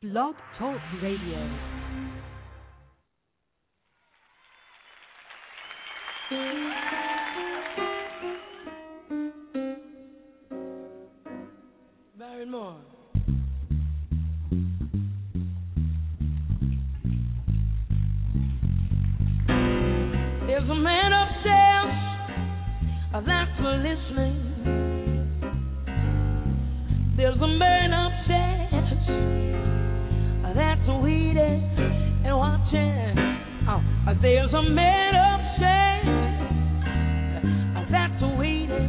Blog Talk Radio. Barrymore. There's a man upstairs that's listening. There's a man upstairs that's waiting and watching. There's a man upstairs that's waiting.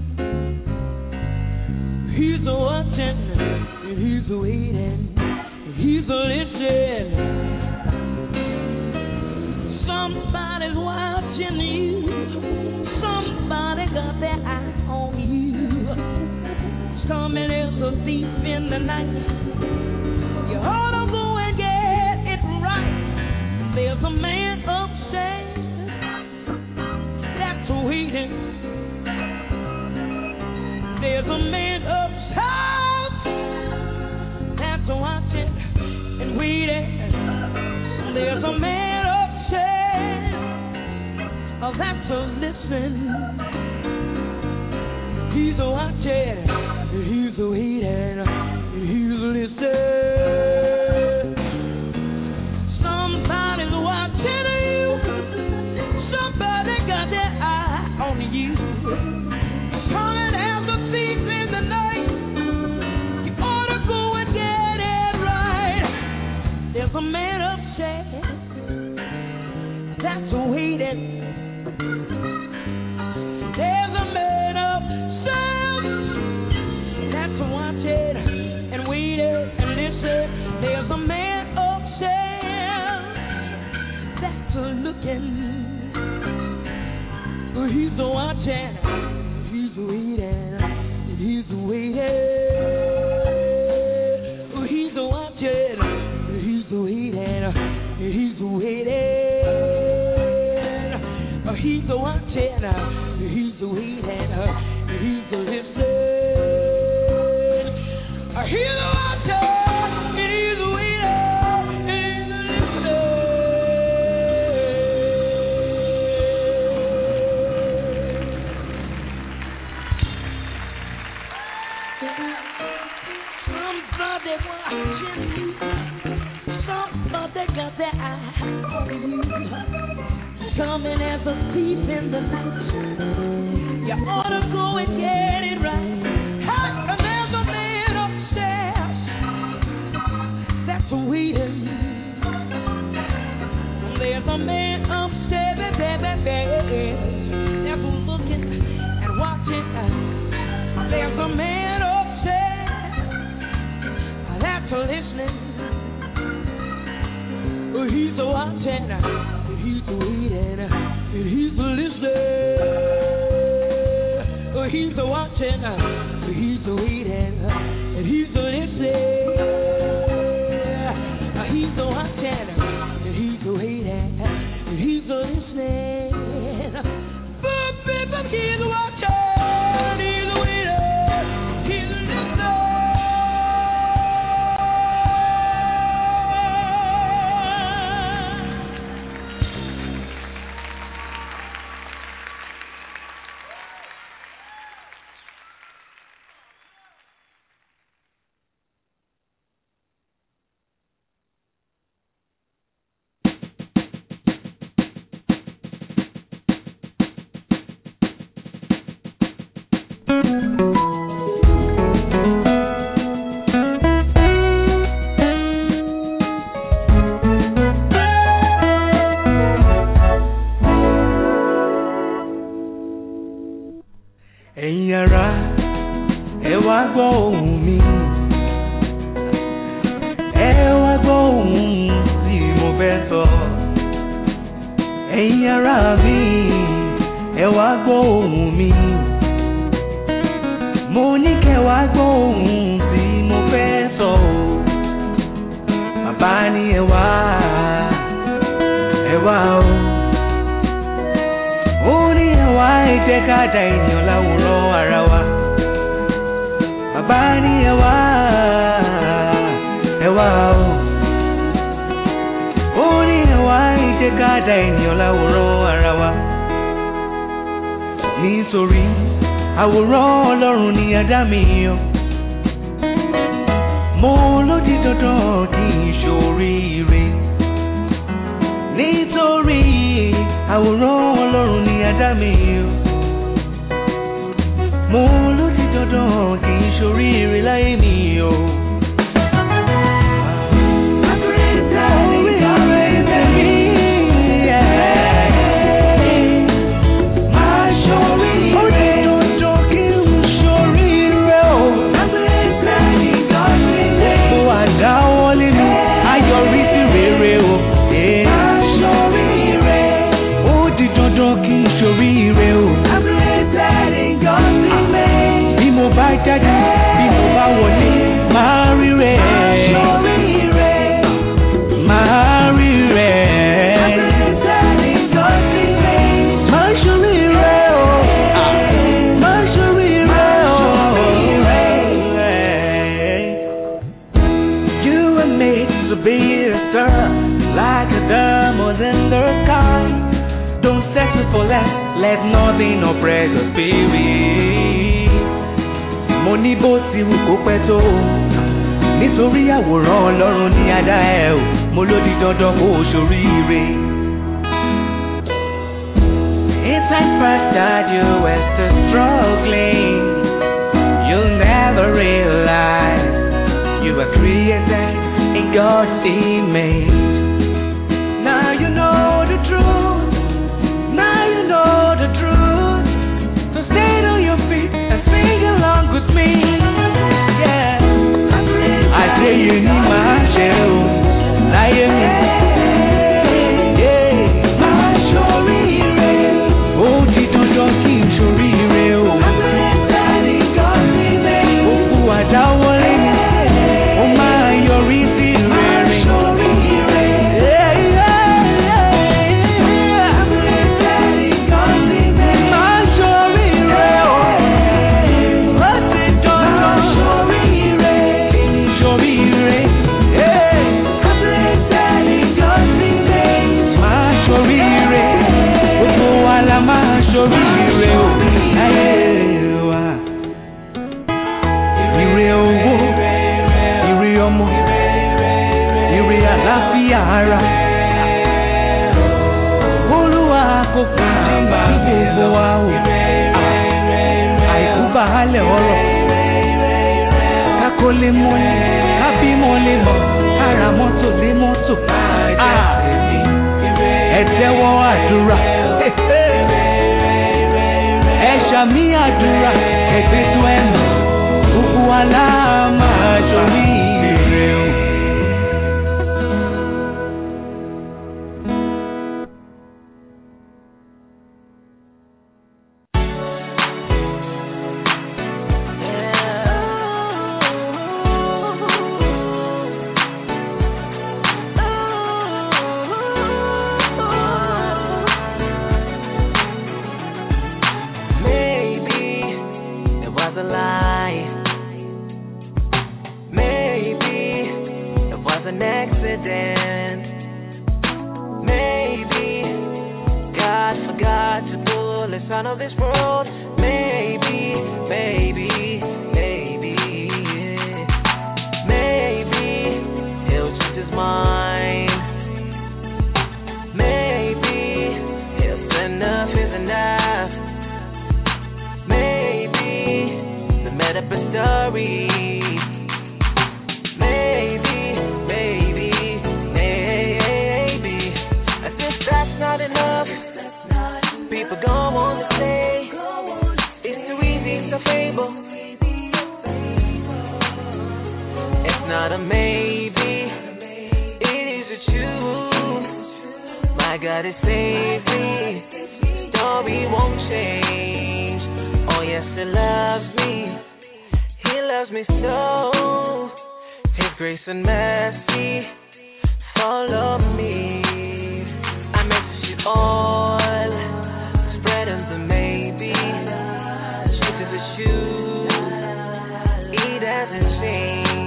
He's watching, he's waiting, he's listening. Somebody's watching you. Somebody got their eye on you. Coming as a thief in the night. You ought to go and get it right. There's a man upstairs that's waiting. There's a man upstairs that's watching and waiting. There's a man upstairs that's listening. He's watching, he's waiting, he's listening. Somebody's watching you. Somebody got their eye on you. Coming as a thief in the night. You ought to go and get it right. There's a man upstairs that's waiting. There's a man upstairs that's watching and waiting and listening. There's a man upstairs that's looking. He's watching, he's waiting, he's waiting. He's watching, he's waiting, he's waiting. He's watching, he's waiting, he's listening. He's watching, he's waiting, he's Somebody watching you. Somebody got their eye on you. Coming as a thief in the night. You ought to go and get it right. And there's a man upstairs that's waiting. There's a man upstairs that's looking and watching. There's a man upstairs that's listening. He's watching. He's waiting, he's listening. He's watching, he's waiting, he's listening. He's watching, he's waiting, he's listening. But he's watching, he's waiting, he's listening. Ẹ̀yin ará, ẹ wá gbọ́ ohùn mi. Ẹ wá gbọ́ ohùn tí mo fẹ́ sọ. Ẹ̀yin ará mi, ẹ wá gbọ́ ohùn mi. Mo ní kẹ́ wá gbọ́ ohùn tí mo fẹ́ sọ. Bàbá ní ẹ wá o. Ó ní ẹ wá ẹ jẹ́ ká dá ènìyàn láwòrán ara wa. Bàbá ní ẹ wá o. jẹ́ ká dá ènìyàn láwòrán ara wa. Nítorí àwòrán Ọlọ́run ni a dá mi yàn. Mo ló di dandan kí n ṣoríire. Nítorí àwòrán Ọlọ́run ni a dá mi yàn. Mo ló di dandan kí n ṣoríire láyé mi o. Jáde bí mo bá wọlé máa rí rẹ̀, máa rí rẹ̀, máa ṣorí rẹ̀ o, máa ṣorí rẹ̀ o. You were made to be a star, like a diamond in the sky. Don't settle for less, let nothing oppress your spirit. Mo ní bó ti wù kó pẹ́ tó, nítorí àwòrán Ọlọ́run ni a dá ẹ o, mo ló di dandan kó o ṣoríire. Inside first that you were still struggling, you'll never realize you were created in God's image. Now you know the truth, now you know the truth, so stand on your feet and sing along with me, yeah. I say you need my shell, láyé mi, yeah. Máa ṣoríire, ó di dandan kí n ṣoríire o. Òkú àdáwọlé mi, ó máa yọrí sí rere. Ṣoríire o, ayé wa. Ire owó, ire ọmọ, ire àlàáfíà ara. Olúwa kò fún àgbà gbogbo wa o. Àìkú baálẹ̀ ọ̀rọ̀. Kákó lè mọ́lẹ̀, kábímọ lè mọ̀, kára mọ́tò lé mọ́tò. Ẹ tẹ́wọ́ àdúrà. Ẹ̀ṣàmí àdúrà ẹgbẹ́ tó ẹ̀nà gbogbo aláàmà ṣoríire o.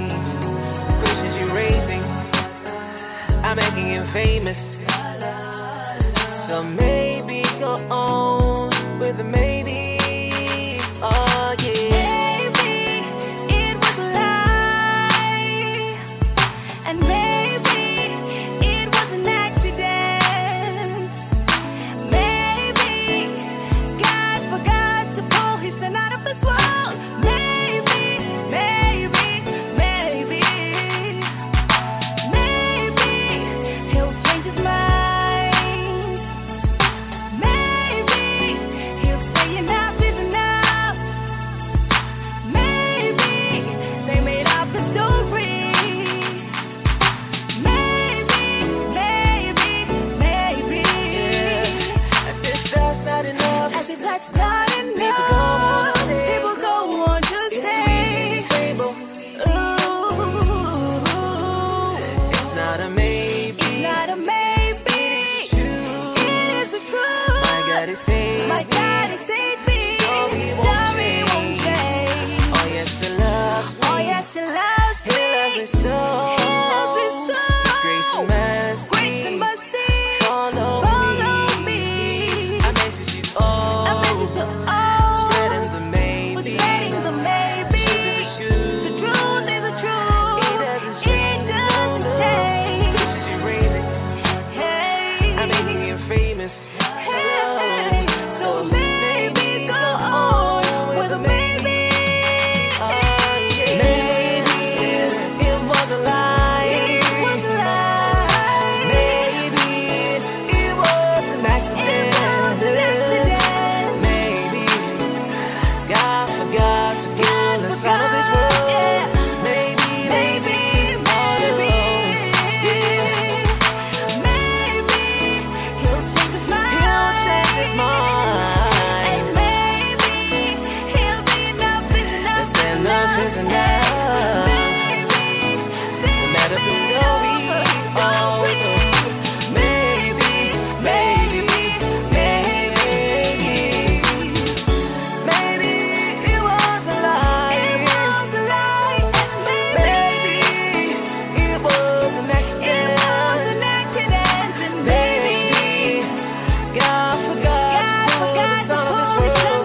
I'm making him famous. So maybe go on with the maybe. Oh yeah. Maybe it was a lie, and maybe it was an accident. Maybe God forgot to pull his son out of this world. Maybe, maybe, maybe, maybe he'll change his mind. Maybe he'll say enough is enough. Maybe they made up the story. Maybe, maybe, maybe. As if that's not enough. As if that's not enough. People go on to say, ooh, It's not a maybe. it's not a maybe. It is the truth. My God is saved. My God is saving. Oh, he won't Sorry, won't change. Oh yes, the love. Oh yes, he loves He me. loves me so. He loves me so. Grace and mercy. Grace and mercy. Follow me. I message you all. I message you all. Spreading the maybe. We're spreading the maybe. The truth is the truth. It doesn't It doesn't change. She raising. Hey. I'm making you famous. Hey. So maybe go on with a maybe. Maybe it was a lie. It was a lie. Maybe it was an accident. Maybe God forgot to pull us out of this world. Maybe, maybe, He'll change his mind. And maybe he'll be enough is enough. Enough is enough. No matter the story. Oh, maybe, maybe, maybe, maybe it was a lie. Maybe it was an accident. Maybe God forgot to pull us out of this world.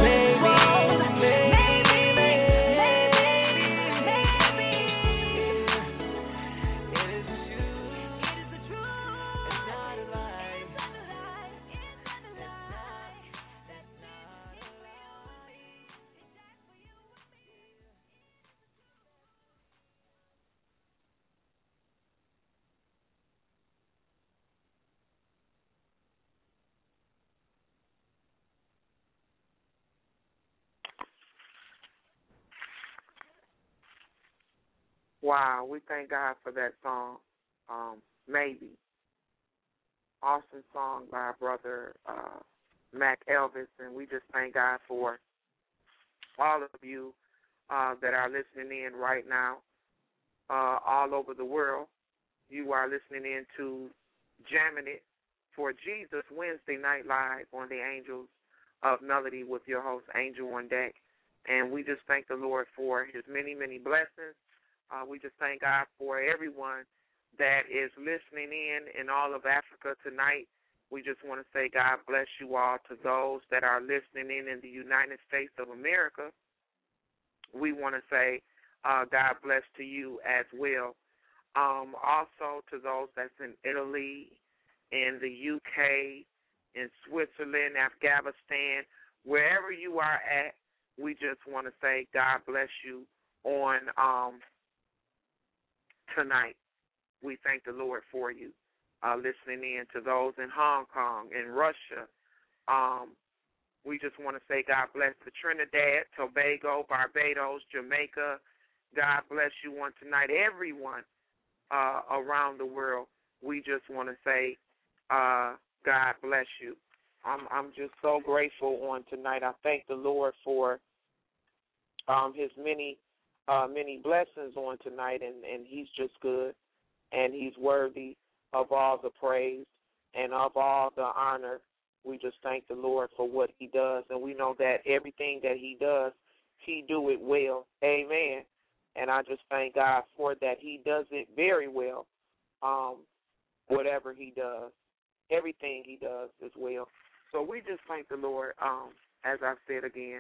Wow, we thank God for that song. Maybe. Awesome song by our brother Mac Elvis, and we just thank God for all of you that are listening in right now all over the world. You are listening in to Jamming It for Jesus Wednesday Night Live on the Angels of Melody with your host, Angel on Deck. And we just thank the Lord for his many, many blessings. We just thank God for everyone that is listening in all of Africa tonight. We just want to say God bless you all. To those that are listening in the United States of America, we want to say God bless to you as well. Also to those that's in Italy, in the UK, in Switzerland, Afghanistan, wherever you are at, we just want to say God bless you on tonight. We thank the Lord for you listening in. To those in Hong Kong, in Russia, we just want to say God bless to Trinidad, Tobago, Barbados, Jamaica. God bless you on tonight. Everyone around the world, we just want to say God bless you. I'm just so grateful on tonight. I thank the Lord for his many blessings on tonight, and he's just good, and he's worthy of all the praise and of all the honor. We just thank the Lord for what he does, and we know that everything that he does, he do it well. Amen. And I just thank God for that. He does it very well, whatever he does. everything he does as well. So we just thank the Lord, as I've said again,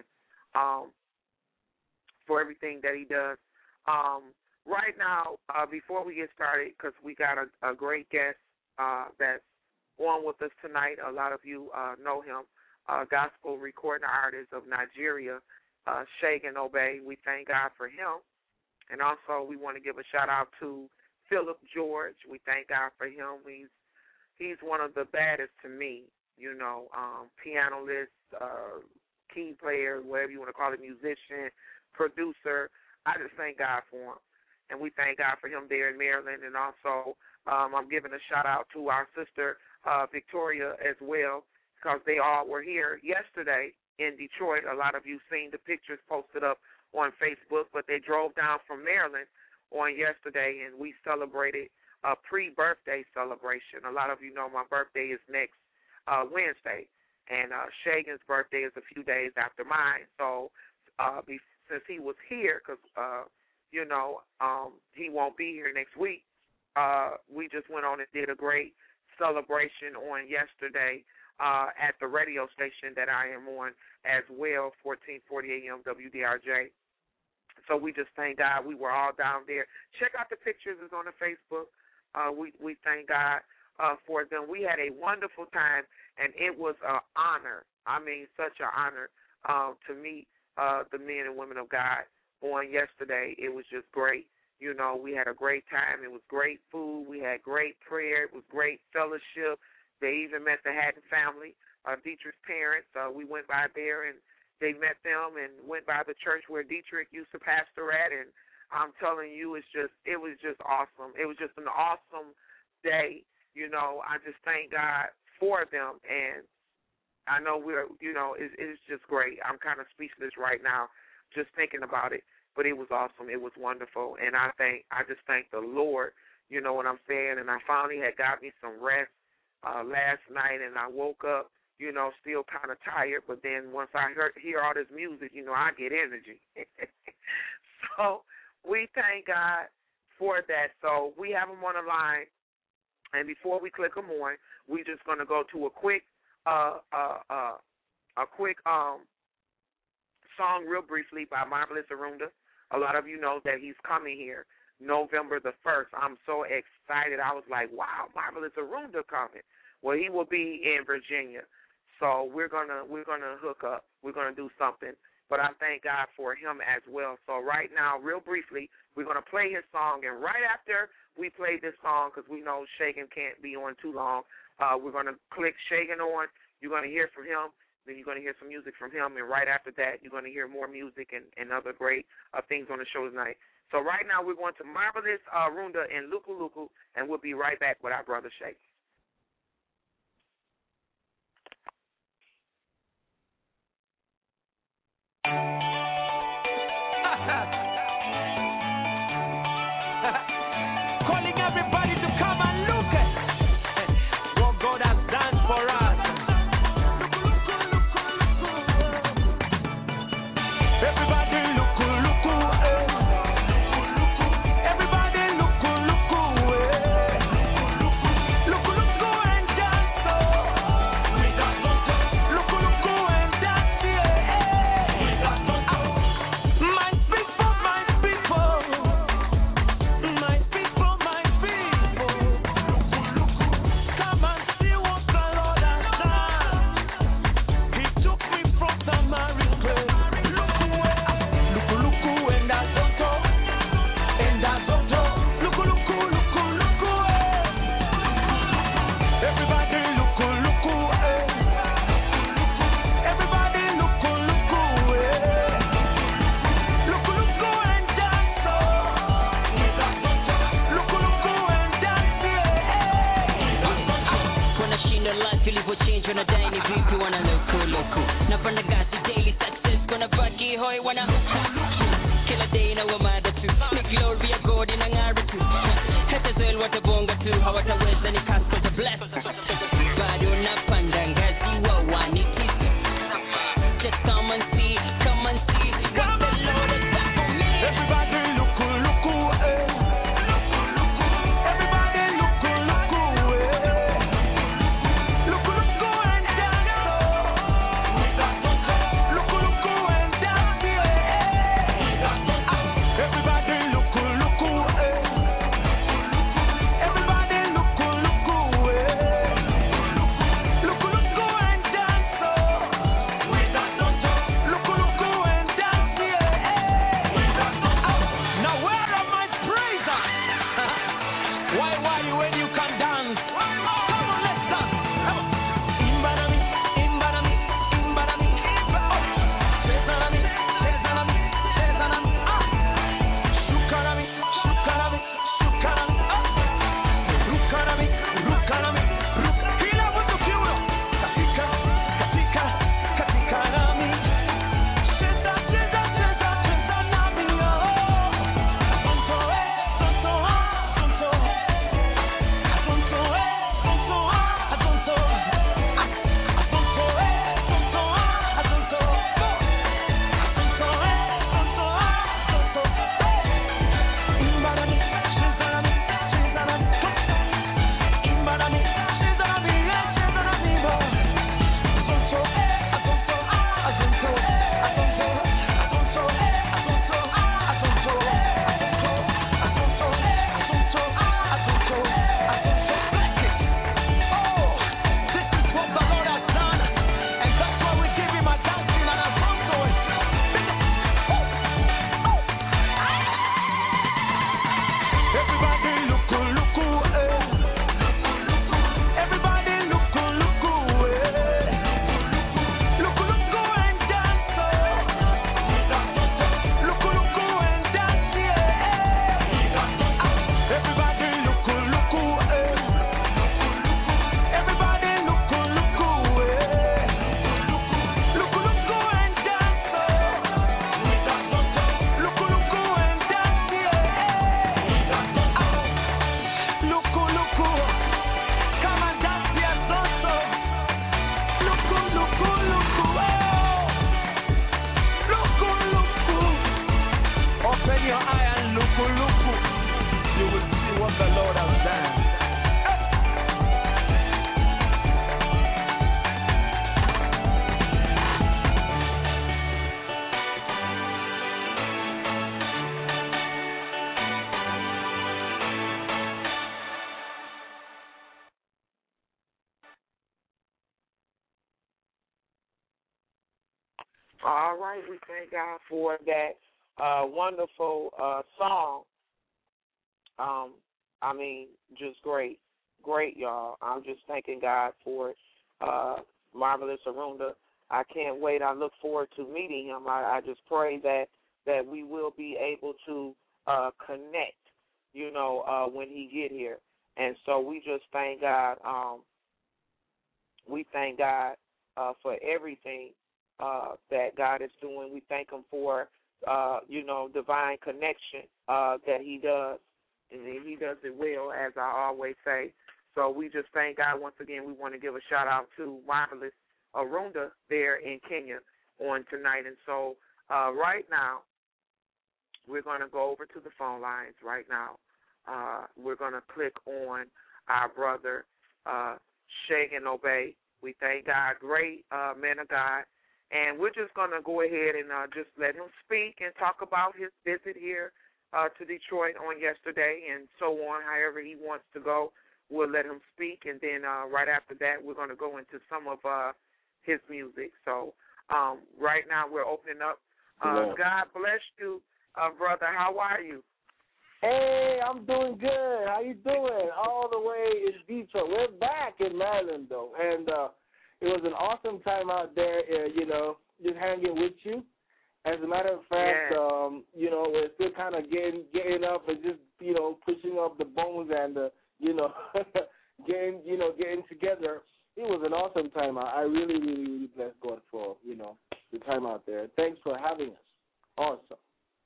for everything that he does. Right now, before we get started, because we got a great guest that's on with us tonight. A lot of you know him, gospel recording artist of Nigeria, Shagan Obey. We thank God for him. And also we want to give a shout-out to Philip George. We thank God for him. He's one of the baddest to me, pianist, key player, whatever you want to call it, musician, producer. I just thank God for him. And we thank God for him there in Maryland. And also I'm giving a shout-out to our sister Victoria as well, because they all were here yesterday in Detroit. A lot of you seen the pictures posted up on Facebook, but they drove down from Maryland on yesterday, and we celebrated a pre-birthday celebration. A lot of you know my birthday is next Wednesday, and Shagan's birthday is a few days after mine. So since he was here, because, he won't be here next week, we just went on and did a great celebration on yesterday at the radio station that I am on as well, 1440 AM WDRJ. So we just thank God. We were all down there. Check out the pictures. It's on the Facebook. We thank God for them. We had a wonderful time, and it was an honor. I mean, such an honor to meet the men and women of God on yesterday. It was just great. We had a great time. It was great food. We had great prayer. It was great fellowship. They even met the Hatton family, Dietrich's parents. We went by there, and they met them and went by the church where Dietrich used to pastor at. And I'm telling you, it was just awesome. It was just an awesome day. I just thank God for them. And I know it's just great. I'm kind of speechless right now just thinking about it. But it was awesome. It was wonderful. And I just thank the Lord, you know what I'm saying? And I finally had got me some rest last night, and I woke up, still kind of tired. But then once I hear all this music, I get energy. So we thank God for that. So we have them on the line. And before we click them on, we're just going to go to a quick song real briefly by Marvelous Arunda. A lot of you know that he's coming here November the 1st. I'm so excited. I was like, wow, Marvelous Arunda coming. Well, he will be in Virginia. So we're gonna hook up. We're gonna do something. But I thank God for him as well. So right now, real briefly, we're gonna play his song, and right after we play this song, because we know Shagan can't be on too long, we're gonna click Shagan on. You're gonna hear from him. Then you're going to hear some music from him, and right after that, you're going to hear more music and other great things on the show tonight. So right now, we're going to Marvelous Arunda and Luku Luku, and we'll be right back with our brother Shay. Calling everybody to come and look at what God has done for us. Everybody look, everybody look, and dance, look and dance, my people, come and see what the Lord has done. He took me from the marriage place. Wanna kill a day in our mother too. Big glory of God in an arity. Hete zell what a bonga too. How what a west and it has got a bless. Bado na pandangazi wa waniki. Just come and see what the Lord has done for me. Everybody look, everybody look, Why you when you can dance? Come on, let's dance. Come on. Imbanami, imbanami, imbanami. Sezanami, sezanami, sezanami. Shukanami, shukanami, shukanami. Rukanami, rukanami, rukanami. Kila mtu kiuno. Katika, katika, katika nami. Seza, seza, seza, seza nami. Asonto, asonto, asonto. Asonto, asonto, asonto. Asonto, asonto, asonto. Asonto, asonto, asonto. Imbanami, sezanami, sezanami. Imbanami, sezanami, sezanami. Asonto, asonto, asonto. Asonto, asonto, asonto. Asonto, asonto, asonto, asonto, asonto. Oh, this is what the Lord has done, and that's why we give him a dancing and a asonto. Everybody look, look, everybody look, look, look, look and dance, look, look and dance, everybody look, look, everybody look, look, look, look and dance, look, look and dance, look, come and dance here, so. Look, open your eye and look. You will see what the Lord has done. All right, we thank God for that wonderful song. I mean, just great, y'all. I'm just thanking God for it. Marvelous Arunda. I can't wait. I look forward to meeting him. I just pray that we will be able to connect, when he get here. And so we just thank God. We thank God for everything that God is doing. We thank him for, divine connection that he does. And he does it well, as I always say. So we just thank God once again. We want to give a shout-out to Marvelous Arunda there in Kenya on tonight. And so right now, we're going to go over to the phone lines right now. We're going to click on our brother, Shagan Obey. We thank God, great man of God. And we're just going to go ahead and just let him speak and talk about his visit here to Detroit on yesterday and so on, however he wants to go. We'll let him speak, and then right after that, we're going to go into some of his music. So right now we're opening up. God bless you, brother. How are you? Hey, I'm doing good. How you doing? All the way in Detroit. We're back in Maryland, though, and it was an awesome time out there, just hanging with you. As a matter of fact, we're still kind of getting up and just, pushing up the bones and, getting together. It was an awesome time out. I really, really, really bless God for, the time out there. Thanks for having us. Awesome.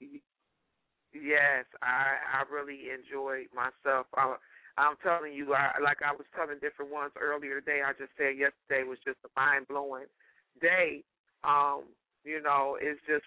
Yes, I really enjoyed myself. I'm telling you, like I was telling different ones earlier today, I just said yesterday was just a mind-blowing day. It's just,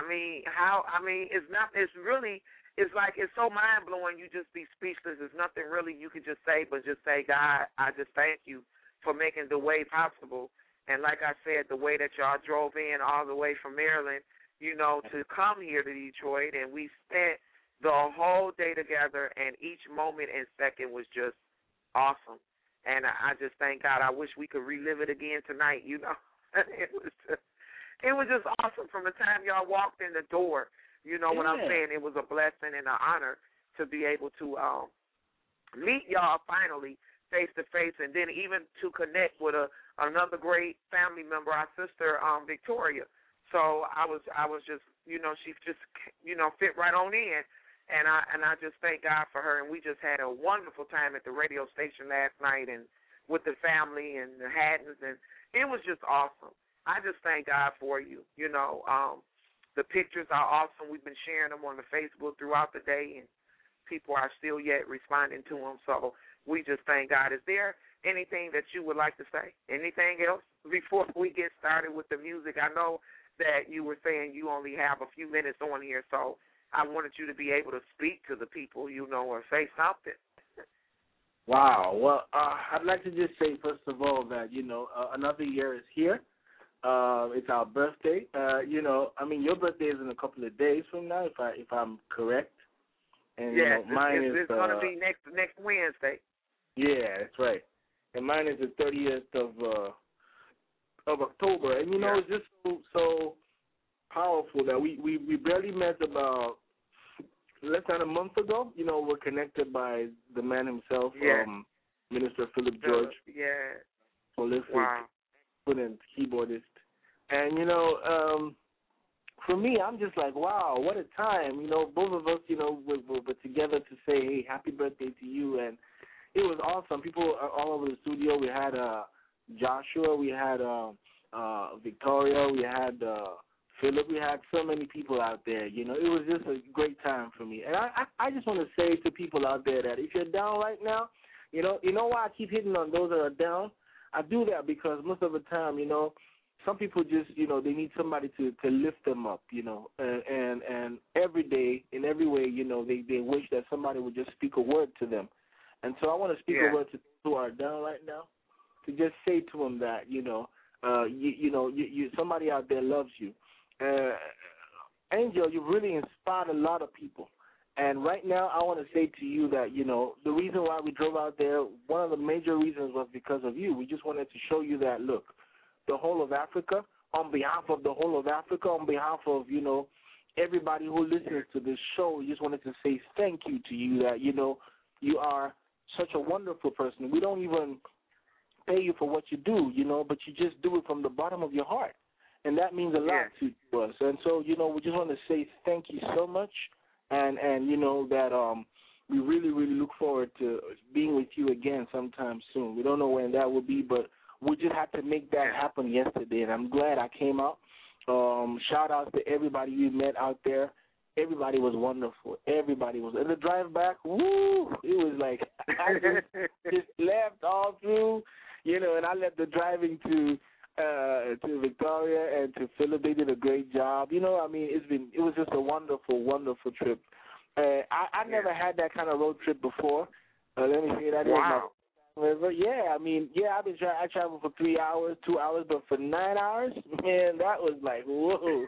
it's like it's so mind-blowing, you just be speechless. There's nothing really you can just say but just say, God, I just thank you for making the way possible. And like I said, the way that y'all drove in all the way from Maryland, to come here to Detroit, and we spent the whole day together, and each moment and second was just awesome. And I just thank God. I wish we could relive it again tonight, It was just awesome from the time y'all walked in the door. What I'm saying? It was a blessing and an honor to be able to meet y'all finally face to face, and then even to connect with another great family member, our sister Victoria. So I was just, you know, she just, you know, fit right on in, and I just thank God for her. And we just had a wonderful time at the radio station last night, and with the family and the Haddons, and it was just awesome. I just thank God for you. You know, the pictures are awesome. We've been sharing them on the Facebook throughout the day, and people are still yet responding to them. So we just thank God. Is there anything that you would like to say? Anything else before we get started with the music? I know that you were saying you only have a few minutes on here, so I wanted you to be able to speak to the people, you know, or say something. Wow. Well, I'd like to just say, first of all, that, you know, another year is here. It's our birthday. You know, I mean, your birthday is in a couple of days from now, if I'm correct. And yes, you know, mine it's going to be next Wednesday. Yeah, that's right. And mine is the 30th of October. And you know, it's just so powerful that we barely met about less than a month ago. You know, we're connected by the man himself, Minister Philip George. Yeah. Prolific, wow. Keyboardist. And you know, for me, I'm just like, wow, what a time. You know, both of us, you know, were together to say, hey, happy birthday to you. And it was awesome. People are all over the studio. We had Joshua. We had Victoria. We had Philip. We had so many people out there. You know, it was just a great time for me. And I just want to say to people out there that if you're down right now, you know why I keep hitting on those that are down? I do that because most of the time, you know, some people just, you know, they need somebody to lift them up, you know, and every day, in every way, you know, they wish that somebody would just speak a word to them. And so I want to speak a word to those who are down right now, to just say to them that, you know, somebody out there loves you. Angel, you've really inspired a lot of people. And right now I want to say to you that, you know, the reason why we drove out there, one of the major reasons was because of you. We just wanted to show you that, look, the whole of Africa, on behalf of the whole of Africa, on behalf of, you know, everybody who listens to this show, we just wanted to say thank you to you that, you know, you are such a wonderful person. We don't even pay you for what you do, you know, but you just do it from the bottom of your heart. And that means a lot to us. And so, you know, we just want to say thank you so much. And you know, that we really, really look forward to being with you again sometime soon. We don't know when that will be, but we just had to make that happen yesterday, and I'm glad I came out. Shout out to everybody we met out there. Everybody was wonderful. Everybody was. And the drive back, woo, it was like I just laughed all through, you know, and I left the driving to Victoria and to Philip. They did a great job. You know, I mean, it was just a wonderful, wonderful trip. I never had that kind of road trip before. Let me say that. Wow. Yeah, I mean, I traveled for 3 hours, 2 hours, but for 9 hours, man, that was like, whoa.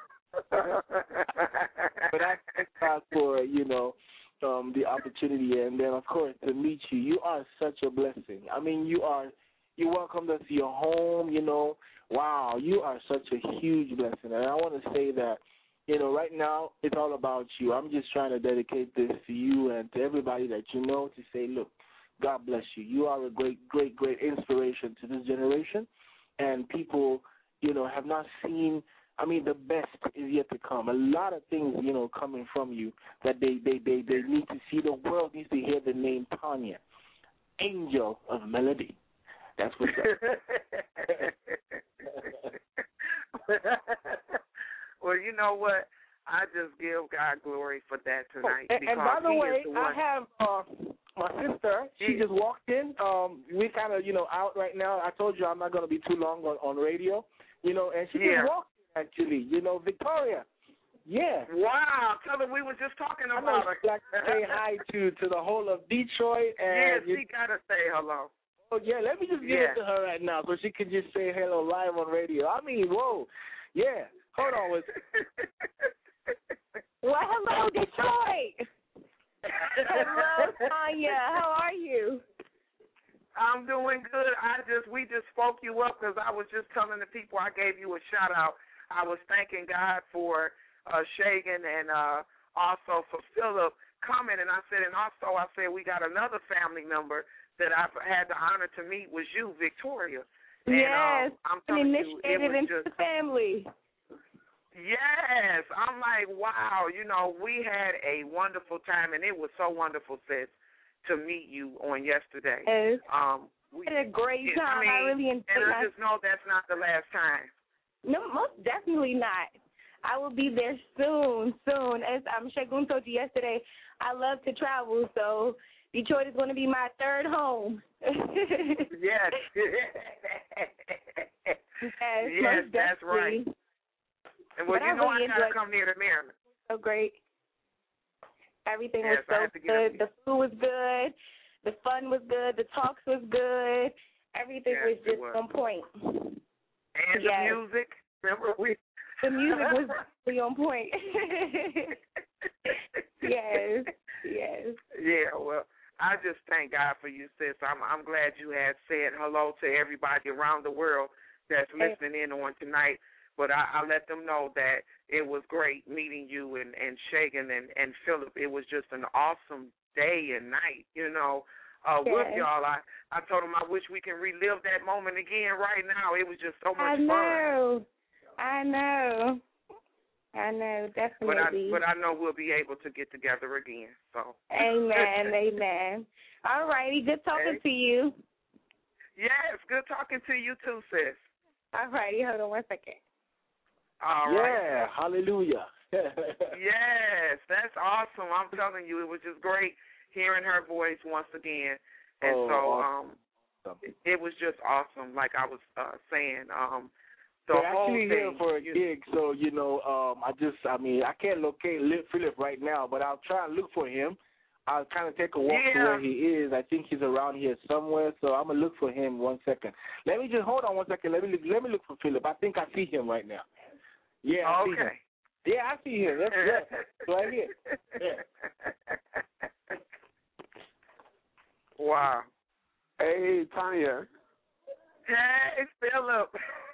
But I thank God for, you know, the opportunity, and then, of course, to meet you. You are such a blessing. I mean, you welcomed us to your home, you know. Wow, you are such a huge blessing. And I want to say that, you know, right now, it's all about you. I'm just trying to dedicate this to you and to everybody that you know, to say, look, God bless you. You are a great, great, great inspiration to this generation. And people, you know, have not seen, I mean, the best is yet to come. A lot of things, you know, coming from you that they need to see. The world needs to hear the name Tanya, Angel of Melody. That's what's up. Well, you know what? I just give God glory for that tonight. And by the way, I have my sister. She just walked in. We kind of, you know, out right now. I told you I'm not going to be too long on radio, you know, and she just walked in, actually. You know, Victoria. Yeah. Wow. Tell her we were just talking about her. I'd like to say hi to the whole of Detroit. And she got to say hello. Oh, yeah. Let me just give it to her right now so she can just say hello live on radio. I mean, whoa. Yeah. Hold on. Well, hello, Detroit. Hello, Tanya. How are you? I'm doing good. We just spoke you up because I was just telling the people I gave you a shout out. I was thanking God for Shagan and also for Philip coming, and I said, and also I said we got another family member that I've had the honor to meet was you, Victoria. And, yes, I'm telling you, it was into just the family. Yes, I'm like, wow. You know, we had a wonderful time, and it was so wonderful, sis, to meet you on yesterday. Yes. We had a great time. I really enjoyed it. And I just know that's not the last time. No, most definitely not. I will be there soon. As Shagun told you yesterday, I love to travel, so Detroit is going to be my third home. Yes. Yes, that's right. And well, you know I got to come near to Maryland. So great. Everything was so good. The food was good. The fun was good. The talks was good. Everything was just on point. And the music. Remember the music was really on point. Yes. Yeah, well, I just thank God for you, sis. I'm glad you had said hello to everybody around the world that's listening in on tonight. But I let them know that it was great meeting you and Shagan and Philip. It was just an awesome day and night, you know, with y'all. I told them I wish we can relive that moment again right now. It was just so much fun. I know, definitely. But I know we'll be able to get together again. So. Amen. All righty, good talking to you. Yes, good talking to you too, sis. All righty, hold on 1 second. All right. Yeah, hallelujah. Yes, that's awesome. I'm telling you, it was just great hearing her voice once again. And awesome. It was just awesome, like I was saying. They're actually here for a gig, so, you know, I can't locate Philip right now, but I'll try and look for him. I'll kind of take a walk to where he is. I think he's around here somewhere, so I'm going to look for him 1 second. Let me just hold on 1 second. Let me look for Philip. I think I see him right now. Yeah, I see him. Yeah, I see him. That's right here. Yeah. Wow. Hey, Tanya. Hey, Philip.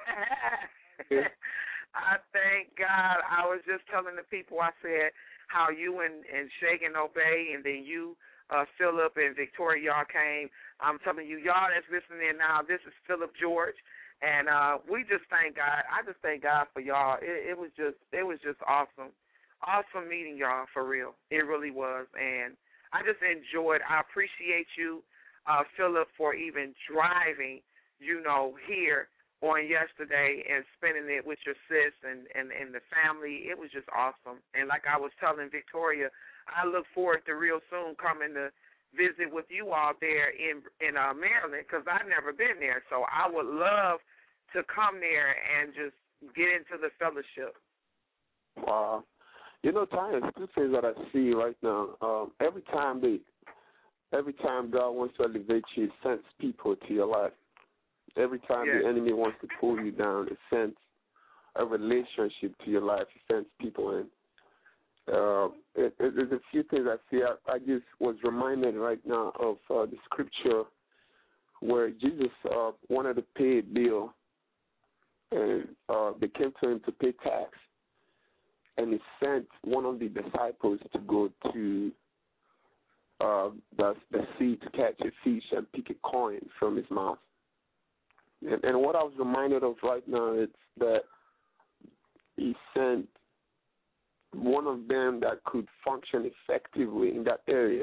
I thank God. I was just telling the people, I said how you and Shagan Obey, and then you, Philip and Victoria, y'all came. I'm telling you, y'all that's listening now, this is Philip George. And we just thank God. I just thank God for y'all. It was just awesome. Awesome meeting y'all, for real. It really was. And I just enjoyed. I appreciate you, Philip, for even driving, you know, here on yesterday and spending it with your sis and the family. It was just awesome. And like I was telling Victoria, I look forward to real soon coming to visit with you all there in Maryland, because I've never been there. So I would love to come there and just get into the fellowship. Wow. You know, Tanya, there's two things that I see right now. Every time God wants to elevate you, he sends people to your life. Every time the enemy wants to pull you down, it sends a relationship to your life. It sends people in. There's a few things I see. I just was reminded right now of the scripture where Jesus wanted to pay a bill, and they came to him to pay tax, and he sent one of the disciples to go to the sea to catch a fish and pick a coin from his mouth. And what I was reminded of right now is that he sent one of them that could function effectively in that area.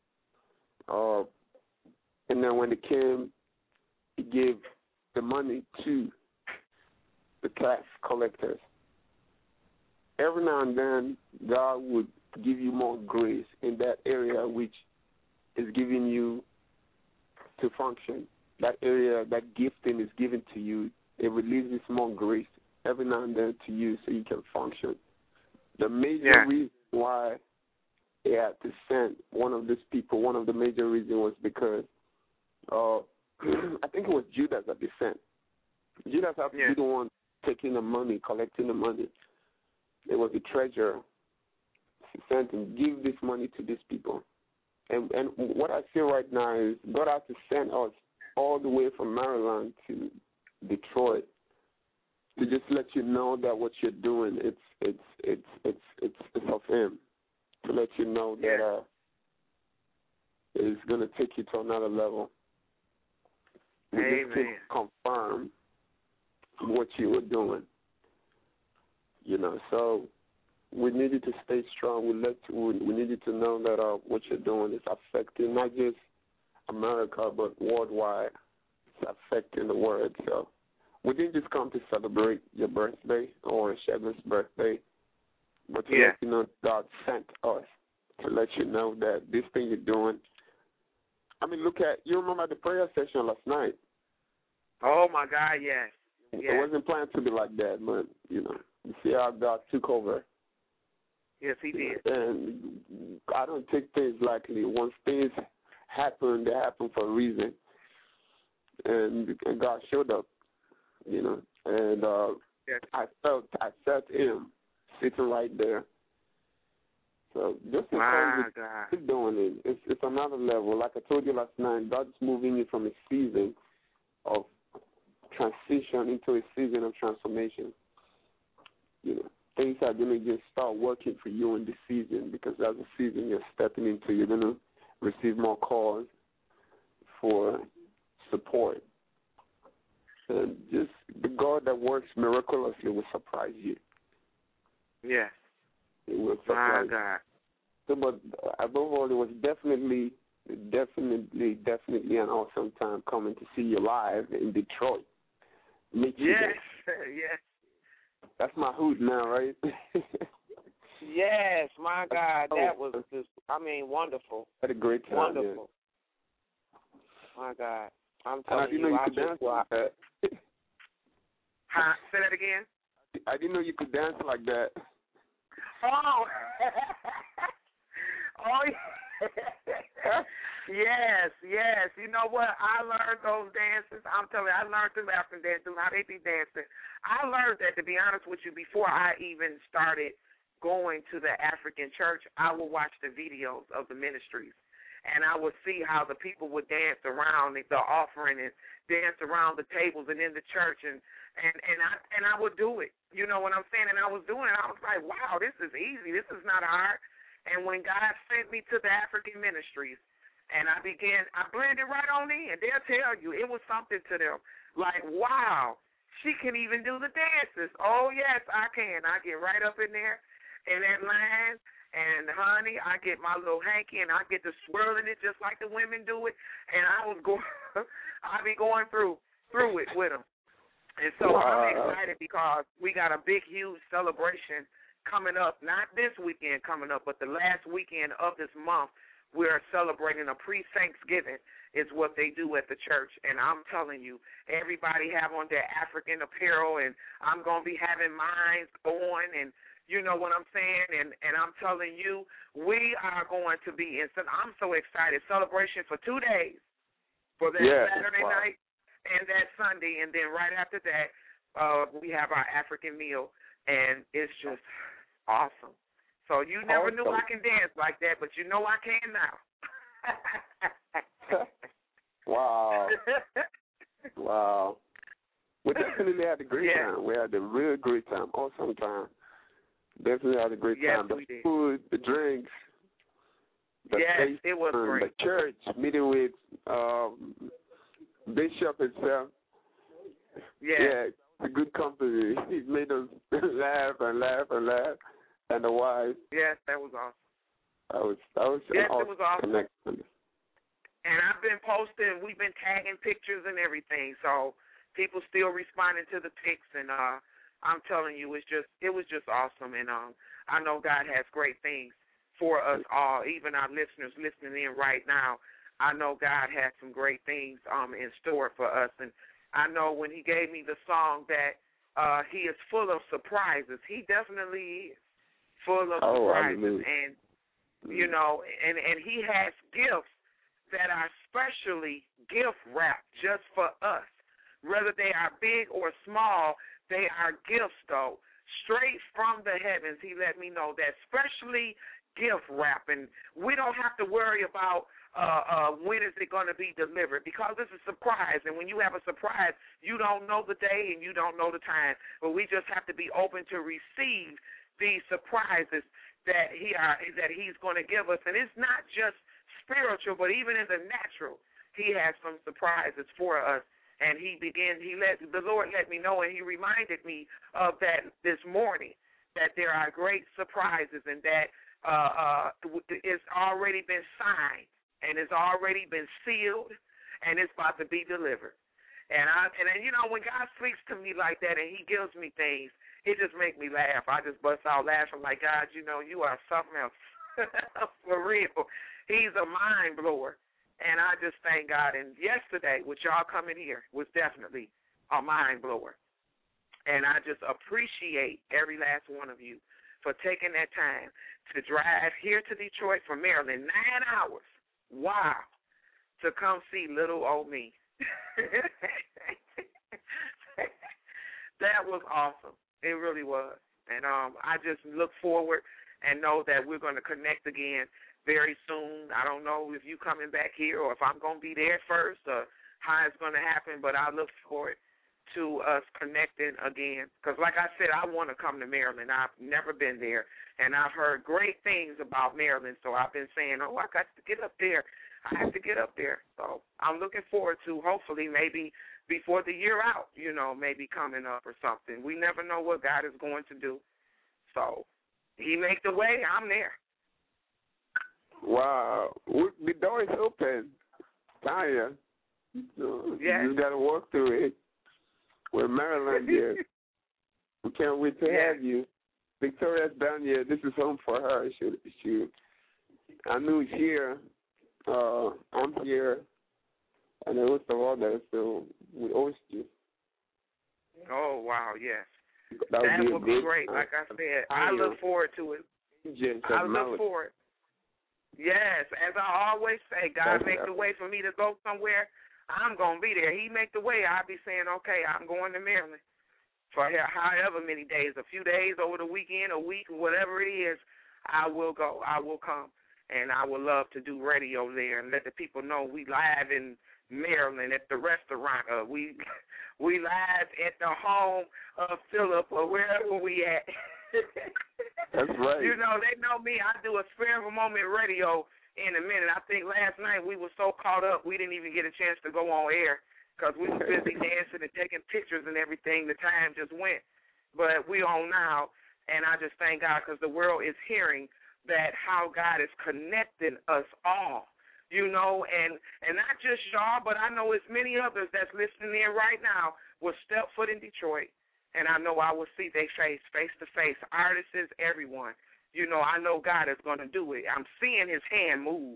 And then when they came, he gave the money to the tax collectors. Every now and then, God would give you more grace in that area which is giving you to function. That area, that gifting is given to you. It releases more grace every now and then to you so you can function. The major reason why they had to send one of these people, one of the major reasons was because I think it was Judas that they sent. Judas had to be the one taking the money, collecting the money. It was the treasurer. He sent him, give this money to these people. And what I see right now is God has to send us all the way from Maryland to Detroit to just let you know that what you're doing it's of Him. To let you know that is going to take you to another level. We just can't confirm what you were doing. You know, so we need you to stay strong. We need you to know that what you're doing is affecting not just America, but worldwide. It's affecting the world. So we didn't just come to celebrate your birthday or Shegun's birthday, but to let you know God sent us to let you know that this thing you're doing. I mean, you remember the prayer session last night? Oh, my God, yes. It wasn't planned to be like that, but, you know, you see how God took over. Yes, he did. And I don't take things lightly. Once things happen, they happen for a reason. And God showed up, you know. And I felt him sitting right there. So just encourage you, keep doing it. It's another level. Like I told you last night, God's moving you from a season of transition into a season of transformation. You know, things are going to just start working for you in this season because that's the season you're stepping into. You're going to receive more calls for support. And just the God that works miraculously will surprise you. Yes. It will surprise you. God. So, but above all, it was definitely an awesome time coming to see you live in Detroit. Meet you there. Yes. That's my hood now, right? Yes, my God, that was just, wonderful. Had a great time. Wonderful. Yeah. My God, I'm telling you, I didn't know you could dance like that. Huh? Say that again. I didn't know you could dance like that. Oh, oh, yes. You know what? I learned those dances. I'm telling you, I learned through African dancing, how they be dancing. I learned that, to be honest with you, before I even started going to the African church, I would watch the videos of the ministries, and I would see how the people would dance around the offering and dance around the tables and in the church, and I would do it. You know what I'm saying? And I was doing it. I was like, wow, this is easy. This is not hard. And when God sent me to the African ministries, and I blended right on in. They'll tell you it was something to them. Like, wow, she can even do the dances. Oh, yes, I can. I get right up in there in that line, and, honey, I get my little hanky, and I get to swirling it just like the women do it. And I be going through it with them. And so I'm excited because we got a big, huge celebration coming up, not this weekend coming up, but the last weekend of this month. We're celebrating a pre-Thanksgiving is what they do at the church. And I'm telling you, everybody have on their African apparel, and I'm going to be having mine on, and you know what I'm saying? And I'm telling you, we are going to be I'm so excited. Celebration for 2 days, for that Saturday night and that Sunday, and then right after that, we have our African meal, and it's just awesome. So you never knew I can dance like that, but you know I can now. Wow. Wow. We definitely had a great time. We had a real great time. Awesome time. Definitely had a great time. The food, the drinks, the taste, it was great. The church, meeting with Bishop itself. Yeah, it's a good company. He made us laugh and laugh and laugh. And the wife. Yes, that was awesome. That was it was awesome. Connection. And I've been posting, we've been tagging pictures and everything, so people still responding to the pics, and I'm telling you, it was just awesome, and I know God has great things for us all, even our listeners listening in right now. I know God has some great things in store for us, and I know when He gave me the song that He is full of surprises. He definitely is full of surprises, and you know, and He has gifts that are specially gift wrapped just for us. Whether they are big or small, they are gifts, though, straight from the heavens. He let me know that, specially gift wrapped, and we don't have to worry about when is it going to be delivered, because it's a surprise, and when you have a surprise, you don't know the day and you don't know the time, but we just have to be open to receive these surprises that He's going to give us. And it's not just spiritual, but even in the natural, he has some surprises for us. And the Lord let me know, and he reminded me of that this morning, that there are great surprises, and that it's already been signed, and it's already been sealed, and it's about to be delivered. And when God speaks to me like that and he gives me things, it just makes me laugh. I just bust out laughing like, God, you are something else. For real. He's a mind blower. And I just thank God. And yesterday, with y'all coming here, was definitely a mind blower. And I just appreciate every last one of you for taking that time to drive here to Detroit from Maryland, 9 hours. Wow. To come see little old me. That was awesome. It really was. And I just look forward and know that we're going to connect again very soon. I don't know if you coming back here or if I'm going to be there first or how it's going to happen, but I look forward to us connecting again. Because like I said, I want to come to Maryland. I've never been there, and I've heard great things about Maryland, so I've been saying, I got to get up there. I have to get up there. So I'm looking forward to hopefully maybe before the year out, maybe coming up or something. We never know what God is going to do. So he make the way, I'm there. Wow. The door is open. Tanya. You got to walk through it. We're Maryland here. We can't wait to have you. Victoria's down here. This is home for her. I knew here. I'm here, and there was the others, so we host you. Oh, wow, yes. That would be great. Like I said, I look forward to it. I look forward. Yes, as I always say, God make the way for me to go somewhere. I'm going to be there. He make the way. I'll be saying, okay, I'm going to Maryland for however many days, a few days over the weekend, a week, whatever it is, I will go. I will come. And I would love to do radio there and let the people know we live in Maryland at the restaurant. We live at the home of Philip or wherever we at. That's right. They know me. I do a spare of a moment radio in a minute. I think last night we were so caught up we didn't even get a chance to go on air because we were busy dancing and taking pictures and everything. The time just went. But we on now, and I just thank God because the world is hearing that how God is connecting us all, and not just y'all, but I know it's many others that's listening in right now will step foot in Detroit, and I know I will see their face to face, artists, everyone. I know God is going to do it. I'm seeing his hand move,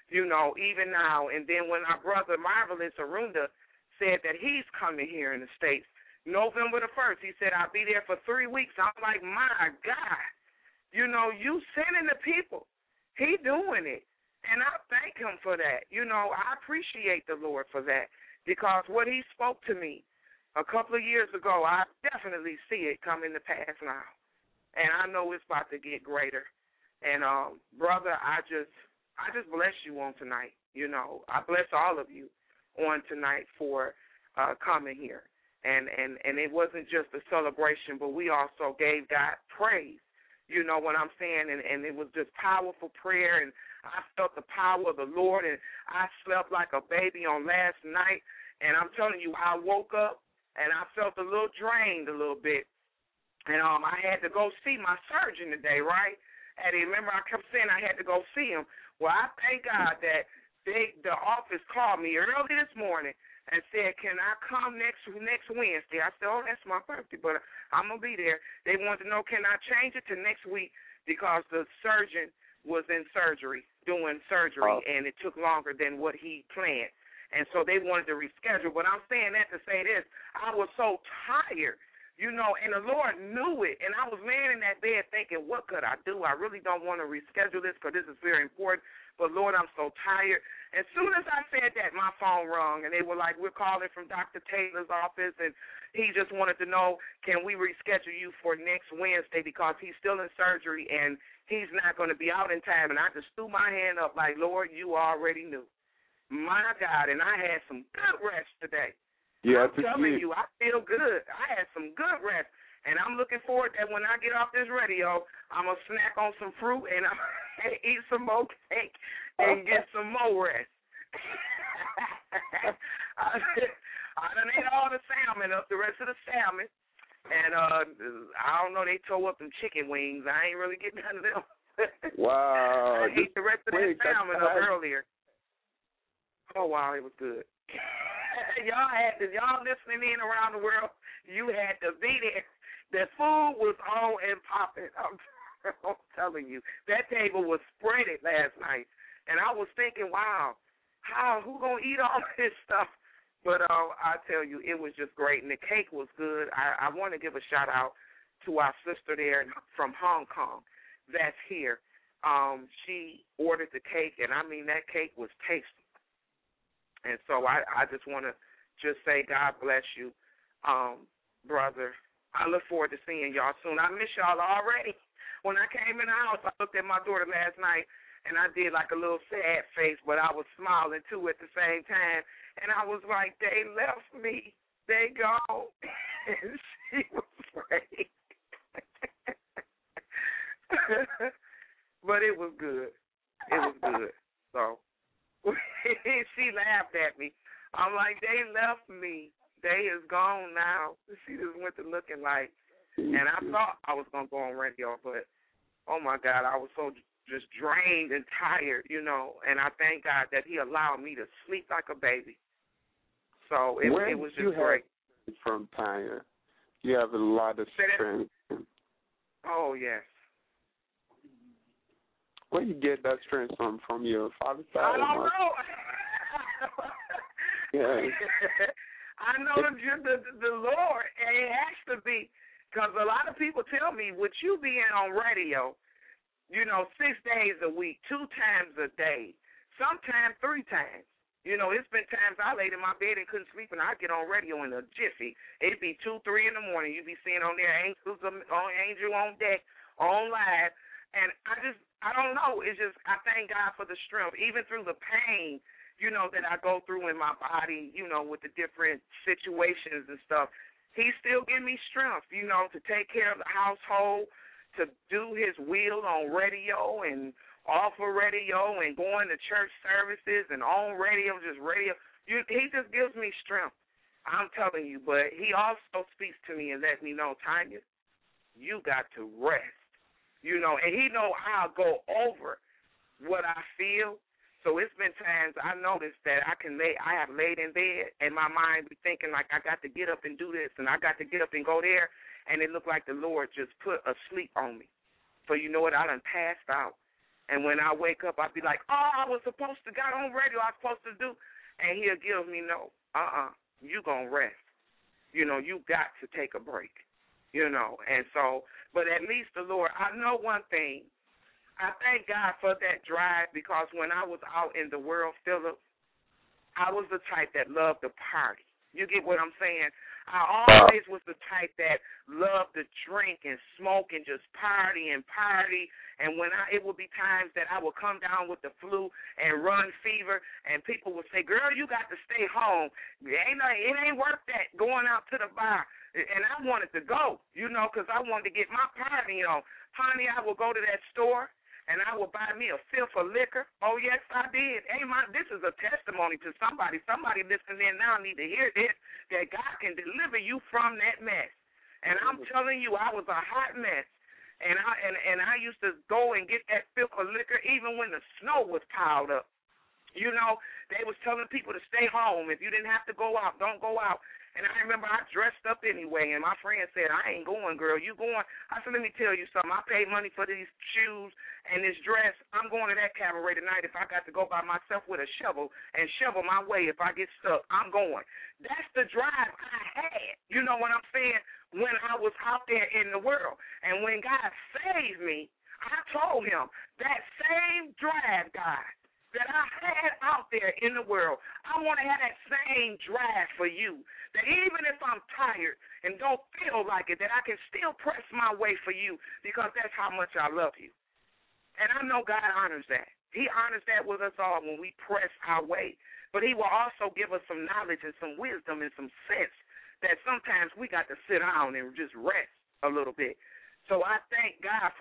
even now. And then when our brother Marvelous Arunda said that he's coming here in the States, November the 1st, he said, I'll be there for 3 weeks. I'm like, my God. You sending the people. He doing it. And I thank him for that. I appreciate the Lord for that because what he spoke to me a couple of years ago, I definitely see it coming to pass now. And I know it's about to get greater. And, brother, I just bless you on tonight. I bless all of you on tonight for coming here. And it wasn't just a celebration, but we also gave God praise. You know what I'm saying? And it was just powerful prayer, and I felt the power of the Lord, and I slept like a baby on last night. And I'm telling you, I woke up, and I felt a little drained a little bit. And I had to go see my surgeon today, right? And remember, I kept saying I had to go see him. Well, I thank God that the office called me early this morning and said, can I come next Wednesday? I said, that's my birthday, but I'm going to be there. They wanted to know, can I change it to next week because the surgeon was in surgery, doing surgery, and it took longer than what he planned. And so they wanted to reschedule. But I'm saying that to say this, I was so tired, and the Lord knew it. And I was laying in that bed thinking, what could I do? I really don't want to reschedule this because this is very important. But, Lord, I'm so tired. As soon as I said that, my phone rung, and they were like, we're calling from Dr. Taylor's office, and he just wanted to know, can we reschedule you for next Wednesday because he's still in surgery, and he's not going to be out in time. And I just threw my hand up like, Lord, you already knew. My God, and I had some good rest today. Yeah, I'm telling you, I feel good. I had some good rest. And I'm looking forward that when I get off this radio, I'm going to snack on some fruit and eat some more cake and get some more rest. I done ate all the salmon up, the rest of the salmon. And I don't know, they tore up them chicken wings. I ain't really getting none of them. Wow. I ate the rest of that salmon up earlier. Oh, wow, it was good. Y'all listening in around the world, you had to be there. The food was on and popping. I'm telling you. That table was spreaded last night. And I was thinking, wow, who going to eat all this stuff? But I tell you, it was just great. And the cake was good. I want to give a shout-out to our sister there from Hong Kong that's here. She ordered the cake, and, I mean, that cake was tasty. And so I just want to just say God bless you, brother. I look forward to seeing y'all soon. I miss y'all already. When I came in the house, I looked at my daughter last night, and I did like a little sad face, but I was smiling, too, at the same time. And I was like, they left me. They gone. And she was afraid. But it was good. It was good. So she laughed at me. I'm like, they left me. They is gone now. She just went to looking like, and I thought I was going to go on radio, but, oh, my God, I was so just drained and tired, you know, and I thank God that he allowed me to sleep like a baby. So it was just great. From Tanya, you have a lot of strength. Oh, yes. Where you get that strength from your father's side? I don't know. Yeah. I know the Lord, and it has to be, because a lot of people tell me, with you being on radio, you know, 6 days a week, 2 times a day, sometimes 3 times. You know, it's been times I laid in my bed and couldn't sleep, and I get on radio in a jiffy. It'd be 2, 3 in the morning. You'd be seeing on there Angel on deck, on live, and I don't know. It's just I thank God for the strength, even through the pain, you know, that I go through in my body, you know, with the different situations and stuff. He still give me strength, you know, to take care of the household, to do his will on radio and off of radio and going to church services and on radio, just radio. He just gives me strength. I'm telling you, but he also speaks to me and lets me know, Tanya, you got to rest. You know, and he know I'll go over what I feel. So it's been times I noticed that I have laid in bed and my mind be thinking like I got to get up and do this and I got to get up and go there, and it looked like the Lord just put a sleep on me. So you know what? I done passed out. And when I wake up, I'll be like, oh, I was supposed to got on radio, I was supposed to do. And he'll give me, no, you going to rest. You know, you got to take a break, you know. And so, but at least the Lord, I know one thing. I thank God for that drive, because when I was out in the world, Philip, I was the type that loved to party. You get what I'm saying? I always was the type that loved to drink and smoke and just party. And when it would be times that I would come down with the flu and run fever, and people would say, girl, you got to stay home. It ain't worth that going out to the bar. And I wanted to go, you know, because I wanted to get my party on. Honey, I would go to that store, and I would buy me a fifth of liquor. Oh, yes, I did. This is a testimony to somebody. Somebody listening in now need to hear this, that God can deliver you from that mess. And I'm telling you, I was a hot mess. And I used to go and get that fifth of liquor even when the snow was piled up. You know, they was telling people to stay home. If you didn't have to go out, don't go out. And I remember I dressed up anyway, and my friend said, I ain't going, girl. You going? I said, let me tell you something. I paid money for these shoes and this dress. I'm going to that cabaret tonight. If I got to go by myself with a shovel and shovel my way if I get stuck, I'm going. That's the drive I had. You know what I'm saying? When I was out there in the world. And when God saved me, I told him that same drive, God, that I had out there in the world, I want to have that same drive for you. That even if I'm tired and don't feel like it, that I can still press my way for you, because that's how much I love you. And I know God honors that. He honors that with us all when we press our way. But he will also give us some knowledge and some wisdom and some sense that sometimes we got to sit down and just rest a little bit. So I thank God for that.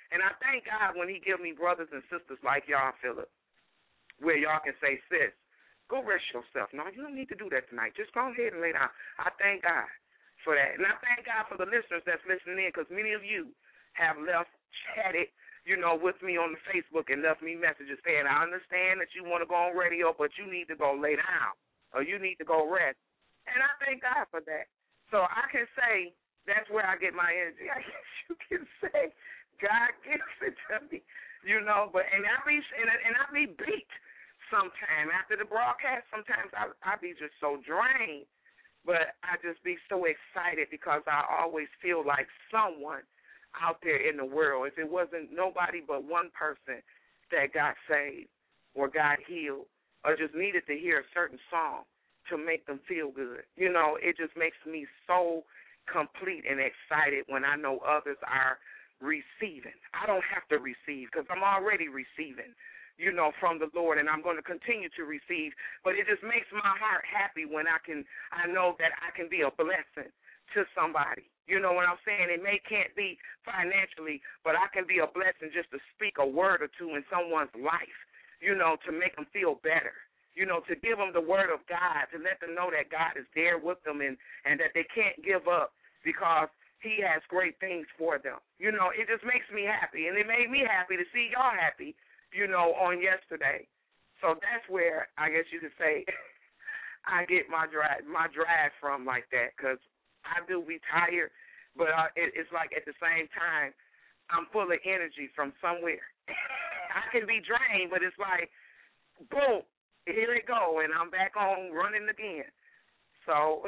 And I thank God when he give me brothers and sisters like y'all, Philip, where y'all can say, sis, go rest yourself. No, you don't need to do that tonight. Just go ahead and lay down. I thank God for that. And I thank God for the listeners that's listening in, because many of you have chatted, with me on the Facebook and left me messages saying, I understand that you want to go on radio, but you need to go lay down or you need to go rest. And I thank God for that. So I can say that's where I get my energy. I guess you can say God gives it to me, But I be beat sometime after the broadcast. Sometimes I be just so drained, but I just be so excited because I always feel like someone out there in the world, if it wasn't nobody but one person that got saved or got healed or just needed to hear a certain song to make them feel good. It just makes me so complete and excited when I know others are receiving. I don't have to receive because I'm already receiving, from the Lord, and I'm going to continue to receive. But it just makes my heart happy when I know that I can be a blessing to somebody. You know what I'm saying? It can't be financially, but I can be a blessing just to speak a word or two in someone's life, to make them feel better, to give them the word of God, to let them know that God is there with them and that they can't give up because he has great things for them. It just makes me happy, and it made me happy to see y'all happy, on yesterday. So that's where I guess you could say I get my drive from like that, because I do be tired, but it's like at the same time, I'm full of energy from somewhere. I can be drained, but it's like, boom, here it go, and I'm back on running again. So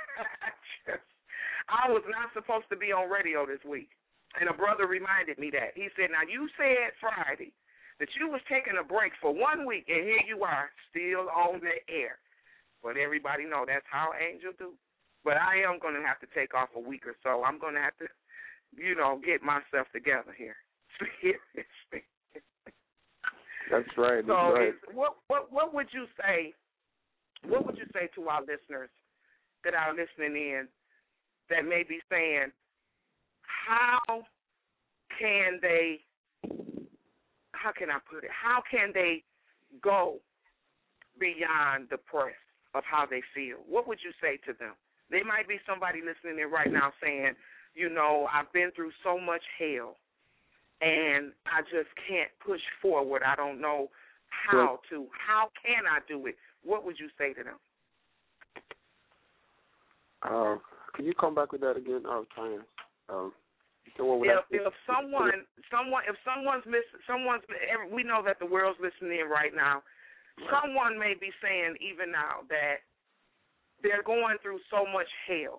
I was not supposed to be on radio this week, and a brother reminded me that. He said, now you said Friday that you was taking a break for 1 week, and here you are still on the air. But everybody know that's how Angel do. But I am going to have to take off a week or so. I'm going to have to, get myself together here. That's right. So, right. What would you say? What would you say to our listeners that are listening in that may be saying, how can I put it? How can they go beyond the press of how they feel? What would you say to them? There might be somebody listening in right now saying, I've been through so much hell, and I just can't push forward. I don't know how to. How can I do it? What would you say to them? Can you come back with that again? I was trying. If someone's listening, we know that the world's listening in right now. Right. Someone may be saying even now that they're going through so much hell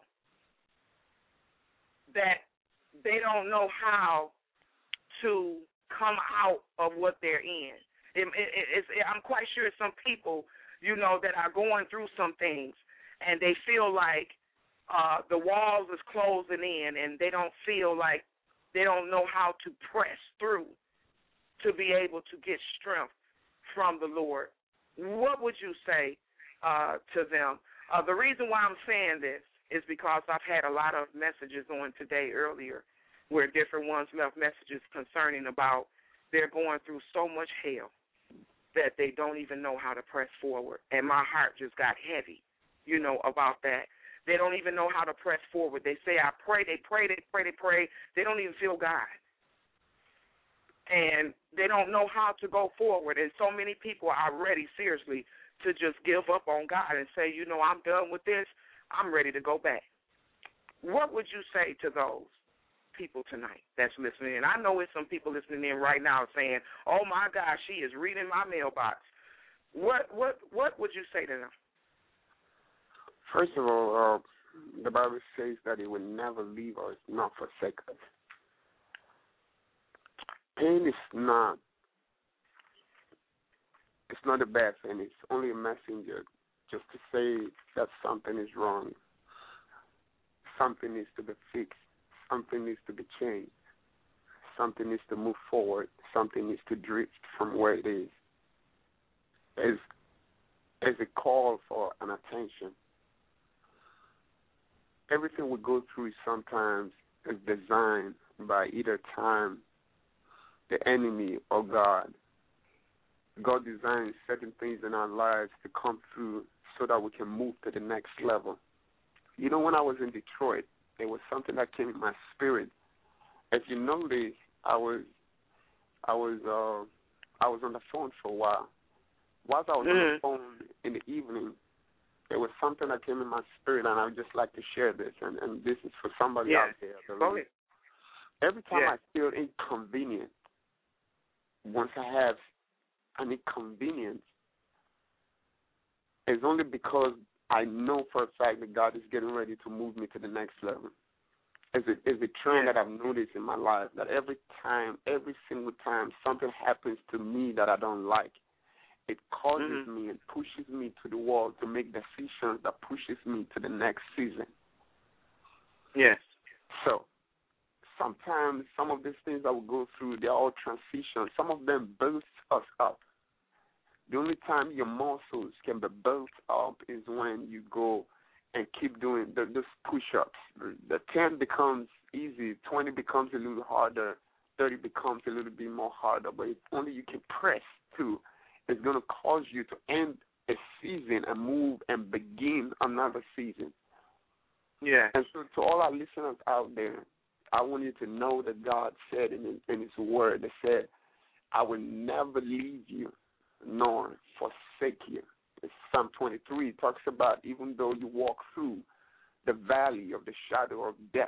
that they don't know how to come out of what they're in. I'm quite sure some people, that are going through some things, and they feel like the walls is closing in, and they don't feel like they don't know how to press through to be able to get strength from the Lord. What would you say to them? The reason why I'm saying this is because I've had a lot of messages on today earlier where different ones left messages concerning about they're going through so much hell that they don't even know how to press forward. And my heart just got heavy, about that. They don't even know how to press forward. They say, I pray, they pray. They don't even feel God. And they don't know how to go forward. And so many people are ready, seriously, to just give up on God and say, I'm done with this. I'm ready to go back. What would you say to those people tonight that's listening in? I know it's some people listening in right now saying, oh, my gosh, she is reading my mailbox. What would you say to them? First of all, the Bible says that it will never leave us, not forsake us. Pain is not a bad thing. It's only a messenger just to say that something is wrong. Something needs to be fixed. Something needs to be changed. Something needs to move forward. Something needs to drift from where it is. As a call for an attention. Everything we go through sometimes is designed by either time the enemy or God. God designed certain things in our lives to come through so that we can move to the next level. You know, when I was in Detroit, there was something that came in my spirit. As you notice, I was on the phone for a while. Whilst I was on the phone in the evening, there was something that came in my spirit, and I would just like to share this, and this is for somebody out there. Every time I feel inconvenient, once I have an inconvenience, it's only because I know for a fact that God is getting ready to move me to the next level. It's a trend that I've noticed in my life, that every single time something happens to me that I don't like, it causes me and pushes me to the wall to make decisions that pushes me to the next season. Yes. So sometimes some of these things that we go through, they're all transitions. Some of them build us up. The only time your muscles can be built up is when you go and keep doing those push-ups. The 10 becomes easy, 20 becomes a little harder, 30 becomes a little bit more harder, but if only you can press through, it's going to cause you to end a season and move and begin another season. Yeah. And so to all our listeners out there, I want you to know that God said in His Word, that said, I will never leave you nor forsake you. Psalm 23 talks about even though you walk through the valley of the shadow of death,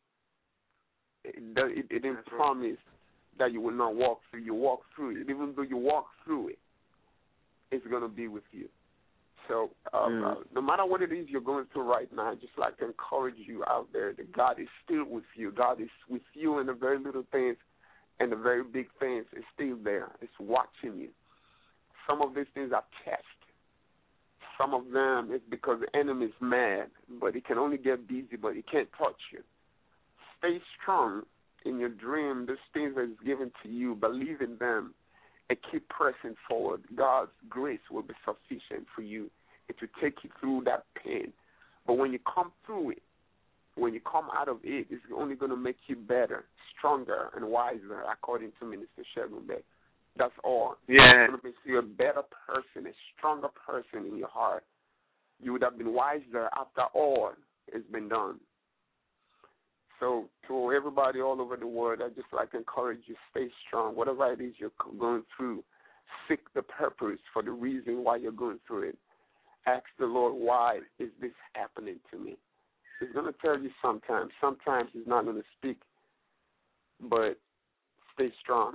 it didn't promise that you will not walk through. You walk through it. Even though you walk through it, it's going to be with you. So no matter what it is you're going through right now, I'd just like to encourage you out there that God is still with you. God is with you in the very little things and the very big things. It's still there. It's watching you. Some of these things are tests. Some of them is because the enemy is mad, but he can only get busy, but he can't touch you. Stay strong in your dream. Those things that is given to you, believe in them, and keep pressing forward. God's grace will be sufficient for you. It will take you through that pain. But when you come through it, when you come out of it, it's only going to make you better, stronger, and wiser, according to Minister Shegun Beck. That's all. Yeah. It's going to make you a better person, a stronger person in your heart. You would have been wiser after all has been done. So to everybody all over the world, I just like to encourage you, stay strong. Whatever it is you're going through, seek the purpose for the reason why you're going through it. Ask the Lord, why is this happening to me? He's going to tell you sometimes. Sometimes he's not going to speak, but stay strong.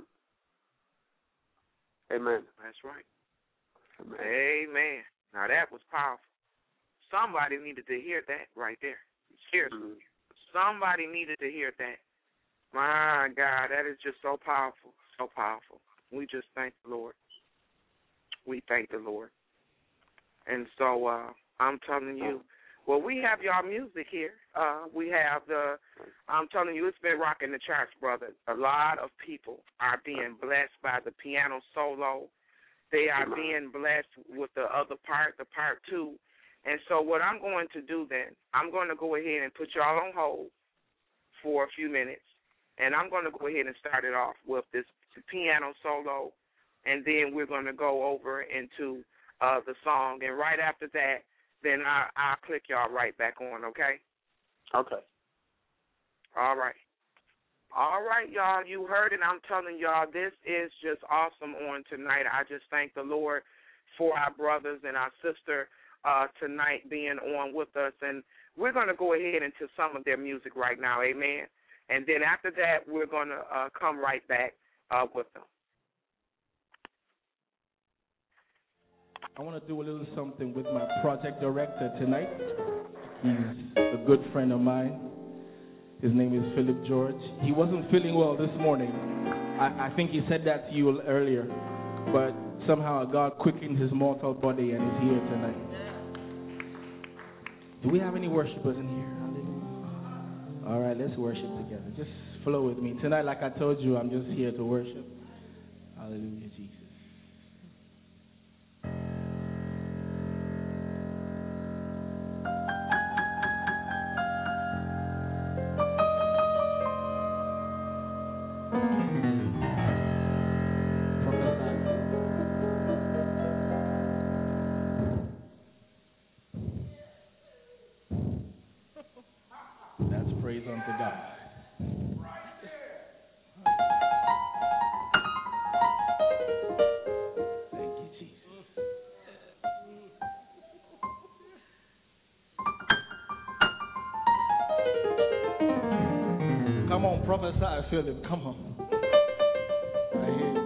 Amen. That's right. Amen. Amen. Now that was powerful. Somebody needed to hear that right there. Seriously. Somebody needed to hear that. My God, that is just so powerful. So powerful. We just thank the Lord. We thank the Lord. And so I'm telling you, well, we have y'all music here. We have I'm telling you, it's been rocking the charts, brother. A lot of people are being blessed by the piano solo. They are being blessed with the other part, the part two. And so what I'm going to do then, I'm going to go ahead and put y'all on hold for a few minutes, and I'm going to go ahead and start it off with this piano solo, and then we're going to go over into the song. And right after that, then I'll click y'all right back on, okay? Okay. All right. All right, y'all. You heard it. I'm telling y'all, this is just awesome on tonight. I just thank the Lord for our brothers and our sister tonight being on with us. And we're going to go ahead into some of their music right now, amen? And then after that, we're going to come right back with them. I want to do a little something with my project director tonight. He's a good friend of mine. His name is Philip George. He wasn't feeling well this morning. I think he said that to you earlier. But somehow God quickened his mortal body and is here tonight. Do we have any worshipers in here? Hallelujah. All right, let's worship together. Just flow with me. Tonight, like I told you, I'm just here to worship. Hallelujah, Jesus. praise unto God. Thank you, Jesus. Come on, prophesy, Philip. Come on. I hear you.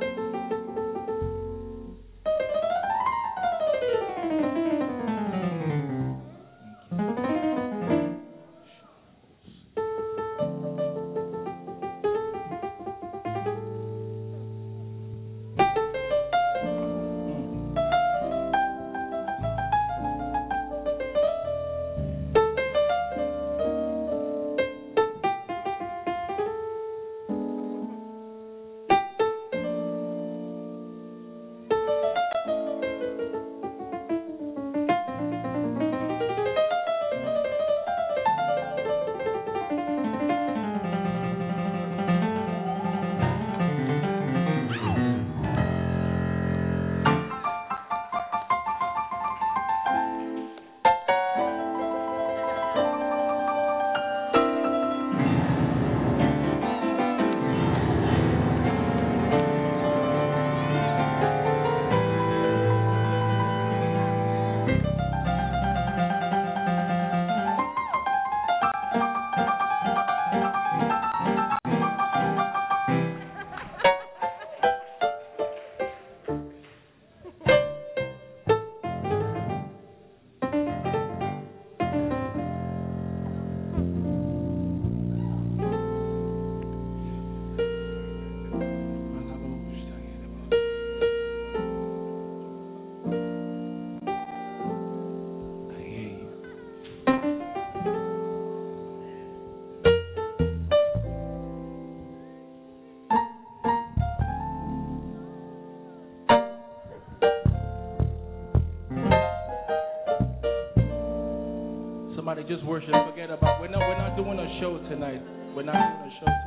Somebody just worship. Forget about. We're not doing a show tonight. We're not doing a show tonight.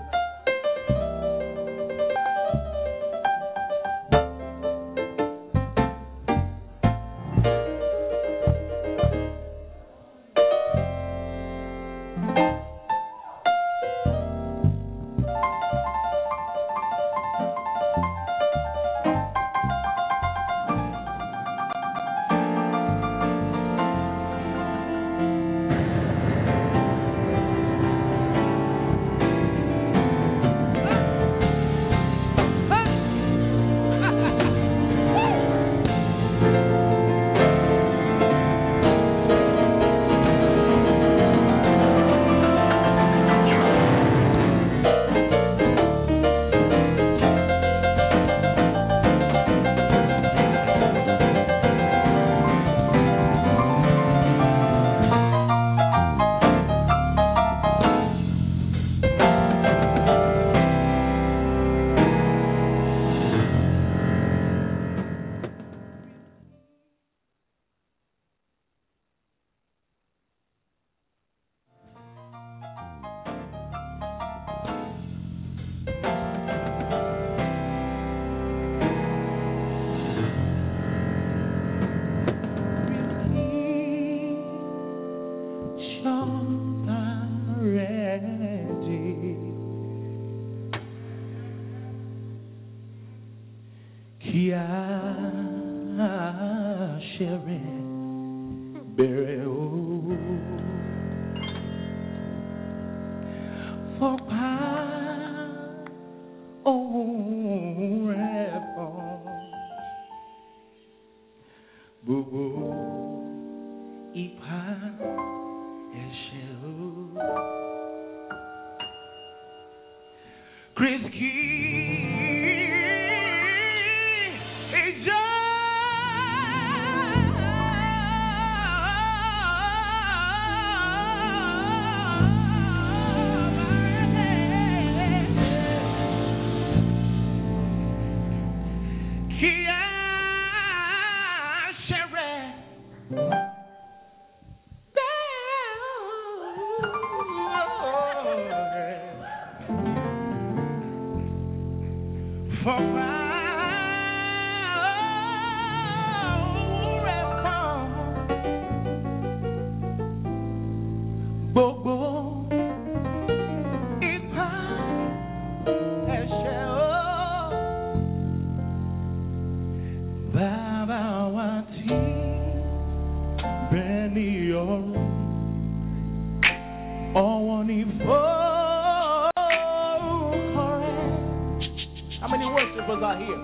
How many worshipers are here?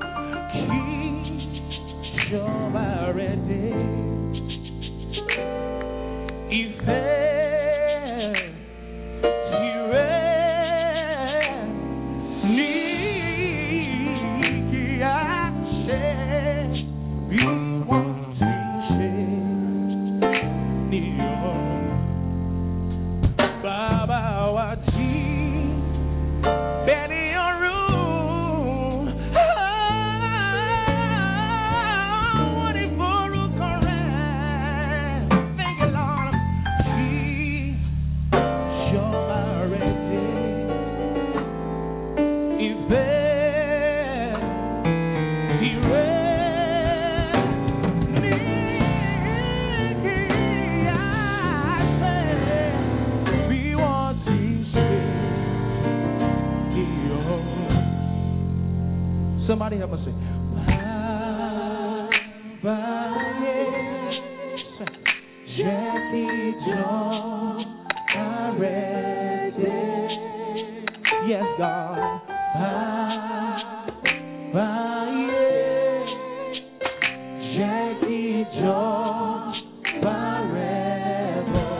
Keep your variety. Somebody help us sing. Yes, God. Jackie Jones forever.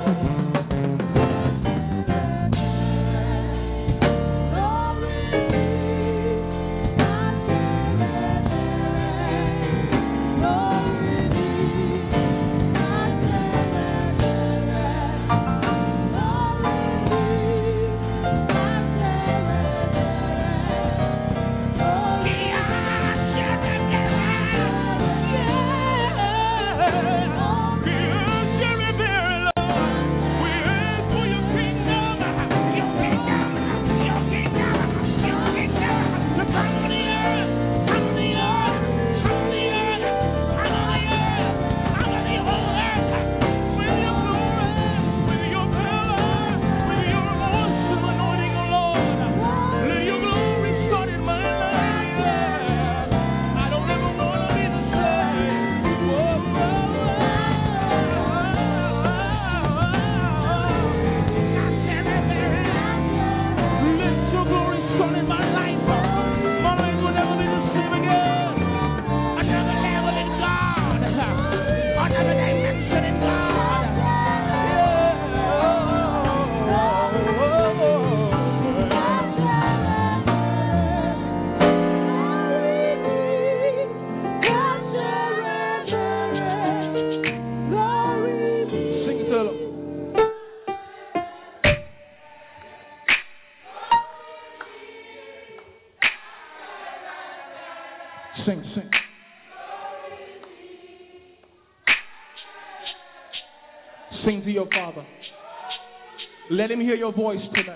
Sing, sing. Sing to your Father. Let him hear your voice tonight.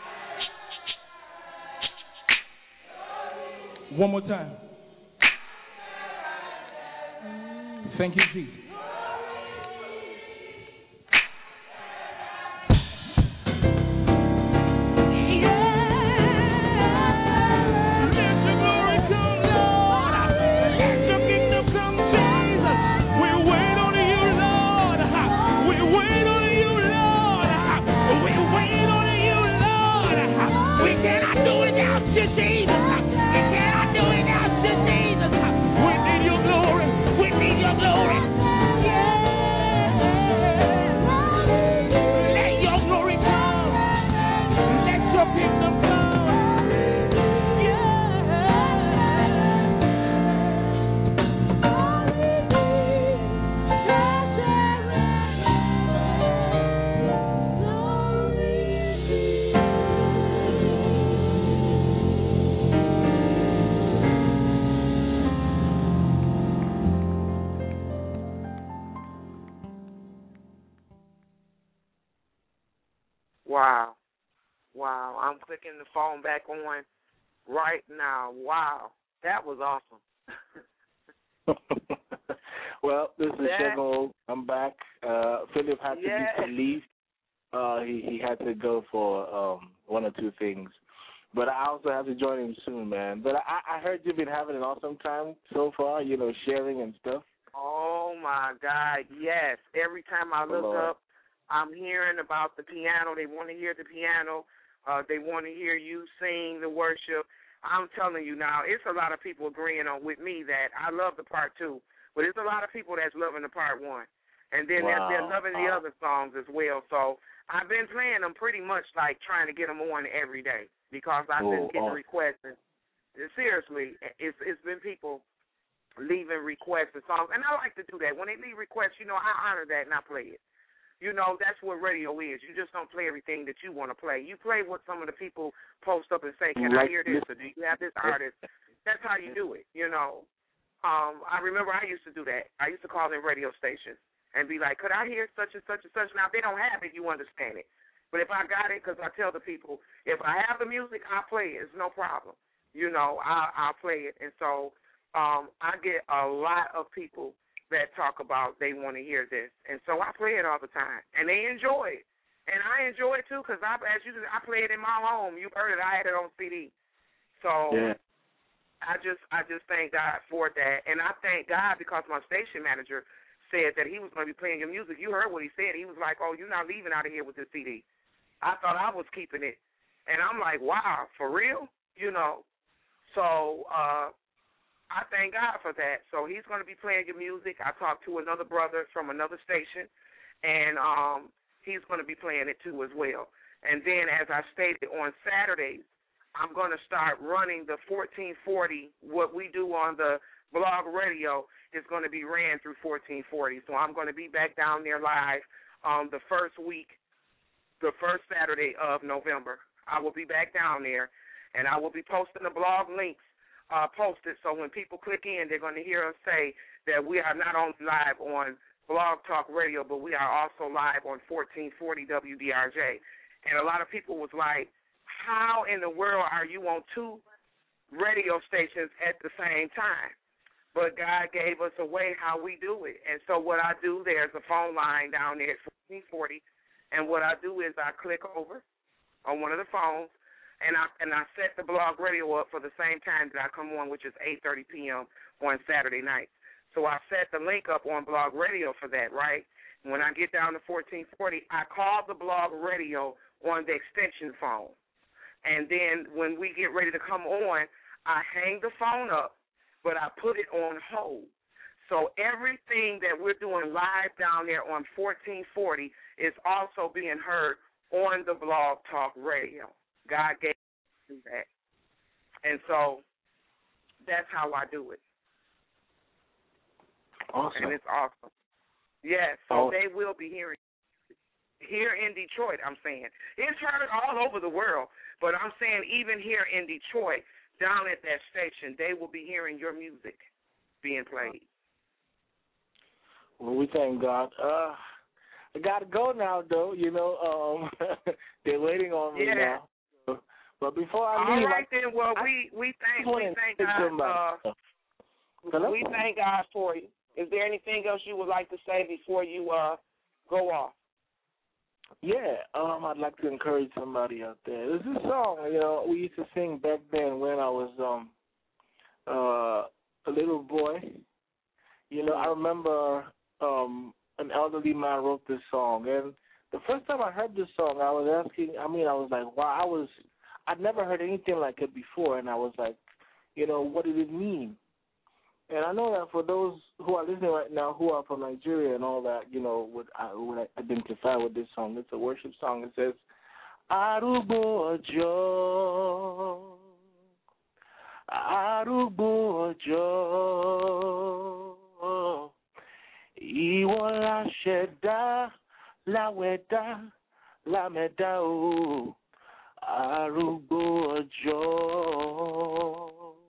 One more time. Thank you, Jesus. Wow. I'm clicking the phone back on right now. Wow. That was awesome. Well, this is Shego. I'm back. Philip had to leave. He had to go for one or two things. But I also have to join him soon, man. But I heard you've been having an awesome time so far, sharing and stuff. Oh, my God, yes. Every time I look up, I'm hearing about the piano. They want to hear the piano. They want to hear you sing the worship. I'm telling you now, it's a lot of people agreeing on with me that I love the part 2, but it's a lot of people that's loving the part 1. And then they're loving the other songs as well. So I've been playing them pretty much like trying to get them on every day because I've been getting requests. And seriously, it's been people leaving requests and songs. And I like to do that. When they leave requests, I honor that and I play it. That's what radio is. You just don't play everything that you want to play. You play what some of the people post up and say, can I hear this, or do you have this artist? That's how you do it, I remember I used to do that. I used to call in radio stations and be like, could I hear such and such and such? Now, if they don't have it, you understand it. But if I got it, because I tell the people, if I have the music, I'll play it. It's no problem. I'll play it. And so I get a lot of people that talk about they want to hear this. And so I play it all the time. And they enjoy it. And I enjoy it, too, because I play it in my home. You heard it. I had it on CD. So I just thank God for that. And I thank God because my station manager said that he was going to be playing your music. You heard what he said. He was like, oh, you're not leaving out of here with this CD. I thought I was keeping it. And I'm like, wow, for real? So I thank God for that. So he's going to be playing your music. I talked to another brother from another station, and he's going to be playing it too as well. And then, as I stated, on Saturdays, I'm going to start running the 1440. What we do on the blog radio is going to be ran through 1440. So I'm going to be back down there live the first Saturday of November. I will be back down there, and I will be posting the blog links posted, so when people click in, they're going to hear us say that we are not only live on Blog Talk Radio, but we are also live on 1440 WDRJ. And a lot of people was like, how in the world are you on 2 radio stations at the same time? But God gave us a way how we do it. And so what I do, there's a phone line down there at 1440, and what I do is I click over on one of the phones, and I set the blog radio up for the same time that I come on, which is 8:30 p.m. on Saturday night. So I set the link up on blog radio for that, right? When I get down to 1440, I call the blog radio on the extension phone. And then when we get ready to come on, I hang the phone up, but I put it on hold. So everything that we're doing live down there on 1440 is also being heard on the Blog Talk Radio. God gave me that. And so that's how I do it. Awesome. And it's awesome. Yes, so they will be hearing here in Detroit, I'm saying. It's heard all over the world, but I'm saying even here in Detroit, down at that station, they will be hearing your music being played. Well, we thank God. I got to go now, though. They're waiting on me now. But before I leave, all right then. Well, we thank God. We thank God for you. Is there anything else you would like to say before you go off? Yeah, I'd like to encourage somebody out there. There's this song, we used to sing back then when I was a little boy. I remember an elderly man wrote this song, and the first time I heard this song, I was like, wow, I'd never heard anything like it before, and I was like, what did it mean? And I know that for those who are listening right now who are from Nigeria and all that, would identify with this song. It's a worship song. It says, Arugbo Ojo, Arugbo Ojo, Iwo la ṣẹ̀dá, la wẹ̀dá, la mẹ̀dá o. Arúgbó ọjọ́,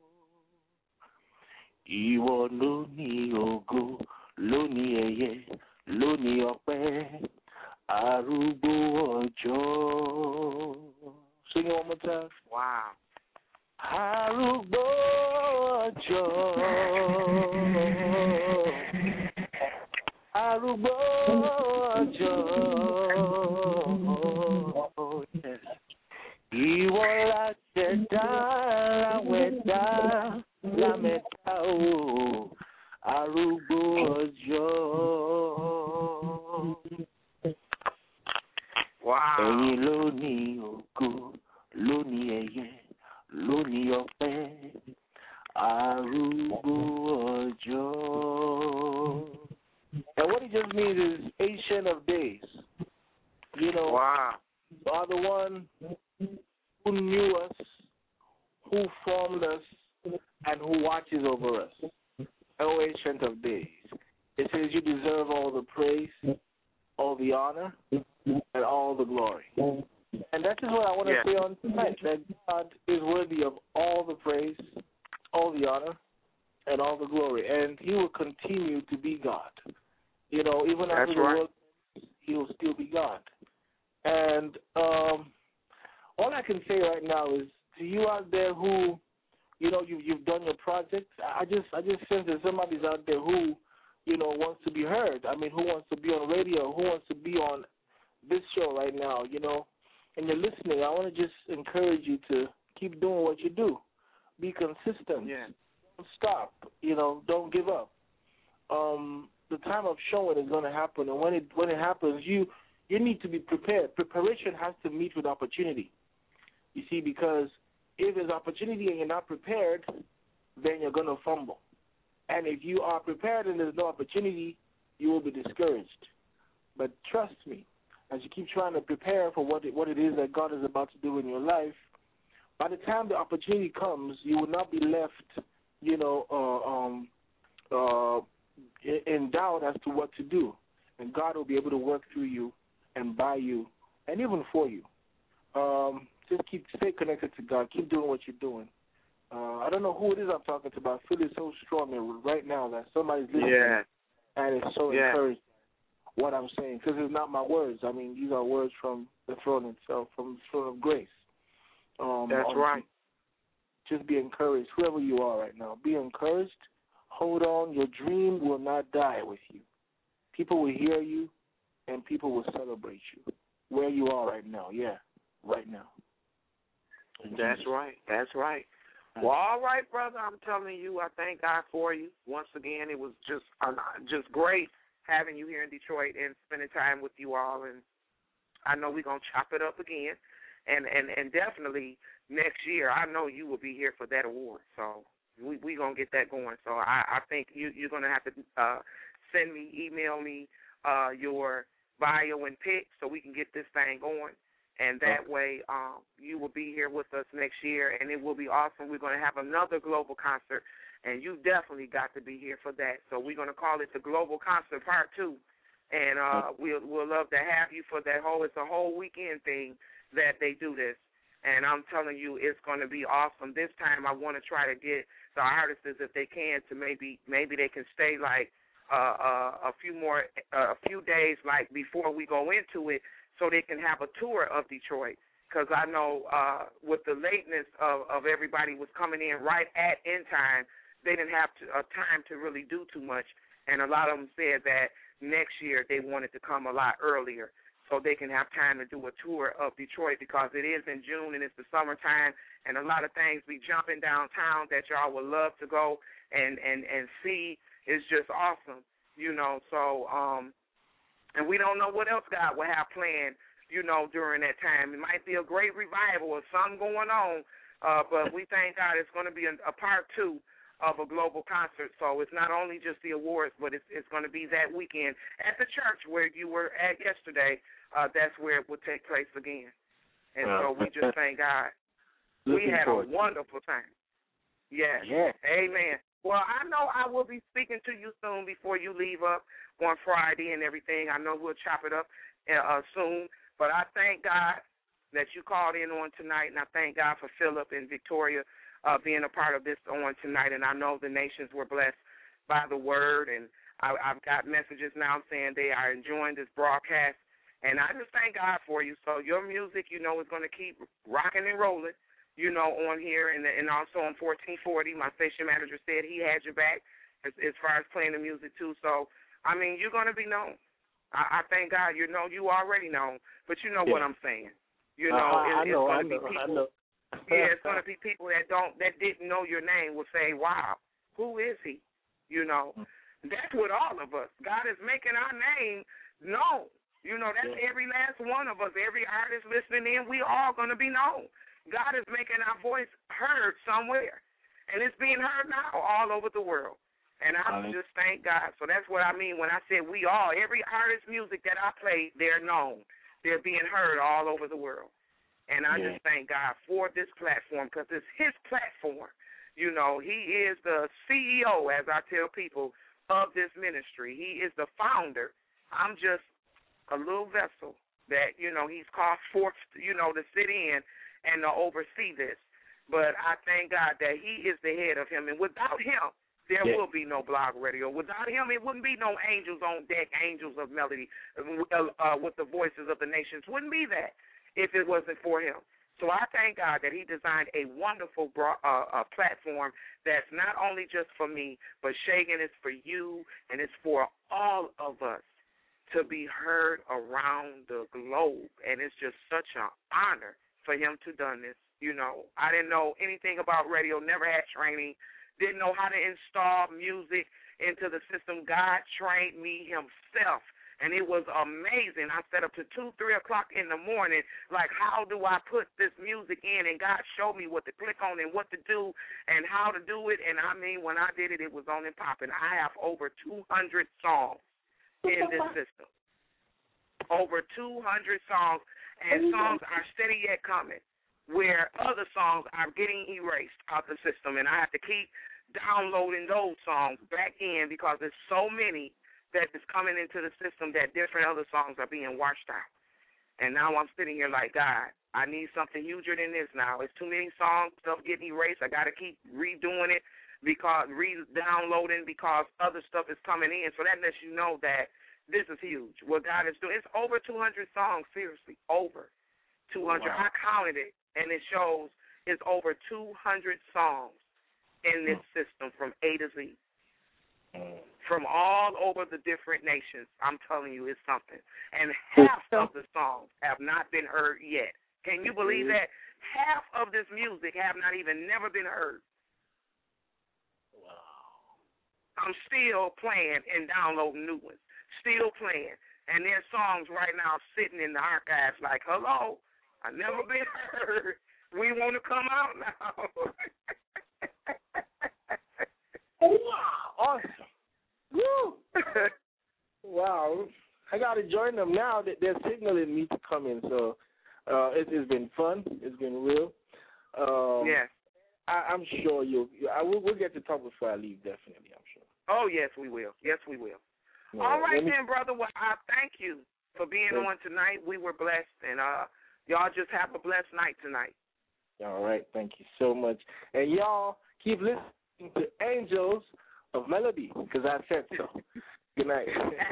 ìwọ ló ní ògo, ló ní ẹ̀yẹ, ló ní ọpẹ́. Arúgbó ọjọ́. Sing it one more time. Wow. Arúgbó ọjọ́. Arúgbó ọjọ́. Yes. Ìwọ la ṣẹ̀dá, la wẹ̀dá, la mẹ̀dá o. Arúgbó ọjọ́. Wow. Ẹ̀yin ló ní ògo, ló ní ẹ̀yẹ, ló ní ọpẹ́, arúgbó ọjọ́. And what it just means is Ancient of Days. You know, wow. You are the one who knew us, who formed us, and who watches over us. O Ancient of Days. It says you deserve all the praise, all the honor, and all the glory. And that is what I want to say on tonight, that God is worthy of all the praise, all the honor, and all the glory. And he will continue to be God. You know, even after the world, he will still be God. And all I can say right now is to you out there who, you know, you've done your project, I just sense that somebody's out there who, you know, wants to be heard. I mean, who wants to be on radio, who wants to be on this show right now, you know, and you're listening. I want to just encourage you to keep doing what you do. Be consistent. Yeah. Don't stop. You know, don't give up. The time of showing is going to happen, and when it happens, you need to be prepared. Preparation has to meet with opportunity. You see, because if there's opportunity and you're not prepared, then you're going to fumble. And if you are prepared and there's no opportunity, you will be discouraged. But trust me, as you keep trying to prepare for what it is that God is about to do in your life, by the time the opportunity comes, you will not be left, you know, in doubt as to what to do. And God will be able to work through you and by you and even for you. Just stay connected to God. Keep doing what you're doing. I don't know who it is I'm talking to, but I feel it so strong right now that somebody's listening and it's so encouraged what I'm saying, because it's not my words. I mean, these are words from the throne itself, from the throne of grace. That's right. Just be encouraged, whoever you are right now. Be encouraged. Hold on. Your dream will not die with you. People will hear you, and people will celebrate you where you are right now. Yeah, right now. That's right. That's right. Well, all right, brother. I'm telling you, I thank God for you. Once again, it was just great having you here in Detroit and spending time with you all. And I know we're going to chop it up again. And definitely next year, I know you will be here for that award. So we're going to get that going. So I think you're going to have to email me your bio and pic so we can get this thing going. And that way you will be here with us next year, and it will be awesome. We're going to have another global concert, and you definitely got to be here for that. So we're going to call it the Global Concert Part 2, and we'll love to have you for that it's a whole weekend thing that they do this. And I'm telling you, it's going to be awesome. This time I want to try to get the artists, if they can, to maybe they can stay like a few days like before we go into it, so they can have a tour of Detroit. Because I know with the lateness of everybody was coming in right at end time, they didn't have time to really do too much. And a lot of them said that next year they wanted to come a lot earlier so they can have time to do a tour of Detroit, because it is in June and it's the summertime, and a lot of things be jumping downtown that y'all would love to go and see. It's just awesome, you know. So, and we don't know what else God will have planned, you know, during that time. It might be a great revival or something going on, but we thank God it's going to be a part 2 of a global concert. So it's not only just the awards, but it's going to be that weekend at the church where you were at yesterday. That's where it will take place again. And so we just thank God. We had a wonderful time. Yes. Yeah. Amen. Well, I know I will be speaking to you soon before you leave up on Friday and everything. I know we'll chop it up soon. But I thank God that you called in on tonight, and I thank God for Philip and Victoria being a part of this on tonight. And I know the nations were blessed by the word, and I've got messages now saying they are enjoying this broadcast. And I just thank God for you. So your music, you know, is going to keep rocking and rolling, you know, on here, and also on 1440. My station manager said he had your back as far as playing the music, too. So, I mean, you're going to be known. I thank God, you know, you already know, but you know what I'm saying. You know, it's going to be people. Yeah, it's going to be people that didn't know your name will say, wow, who is he? You know, that's with all of us. God is making our name known. You know, that's every last one of us, every artist listening in, we all going to be known. God is making our voice heard somewhere, and it's being heard now all over the world. And I just thank God. So that's what I mean when I said we all, every artist music that I play, they're known. They're being heard all over the world. And I just thank God for this platform because it's his platform. You know, he is the CEO, as I tell people, of this ministry. He is the founder. I'm just a little vessel that, you know, he's called forth, you know, to sit in and to oversee this. But I thank God that he is the head of him. And without him, there will be no Blog Radio. Without him, it wouldn't be no Angels on Deck, Angels of Melody, with the voices of the nations. Wouldn't be that if it wasn't for him. So I thank God that he designed a wonderful platform that's not only just for me, but Shagan is for you, and it's for all of us to be heard around the globe. And it's just such an honor for him to done this. You know, I didn't know anything about radio, never had training, didn't know how to install music into the system. God trained me himself, and it was amazing. I sat up to 2, 3 o'clock in the morning, like, how do I put this music in? And God showed me what to click on and what to do and how to do it. And, I mean, when I did it, it was on and popping. I have over 200 songs in this system, over 200 songs, and songs are steady yet coming, where other songs are getting erased out the system, and I have to keep downloading those songs back in because there's so many that is coming into the system that different other songs are being washed out. And now I'm sitting here like, God, I need something huger than this now. It's too many songs, stuff getting erased. I got to keep redoing it, because re-downloading because other stuff is coming in. So that lets you know that this is huge, what God is doing. It's over 200 songs, seriously, over 200. Wow. I counted it, and it shows it's over 200 songs in this system from A to Z, from all over the different nations. I'm telling you, it's something. And half of the songs have not been heard yet. Can you believe that? Half of this music have not even never been heard. Wow. I'm still playing and downloading new ones, still playing. And there's songs right now sitting in the archives like, hello, I've never been heard. We want to come out now. Wow, awesome. Woo. Wow. I got to join them now. They're signaling me to come in. So it's been fun. It's been real. Yes. I'm sure we'll get to talk before I leave, definitely, I'm sure. Oh, yes, we will. Yes, we will. Yeah. All right, then, brother. Well, I thank you for being on tonight. We were blessed, and y'all just have a blessed night tonight. All right. Thank you so much. And y'all keep listening to Angels of Melody, because I said so. Good night.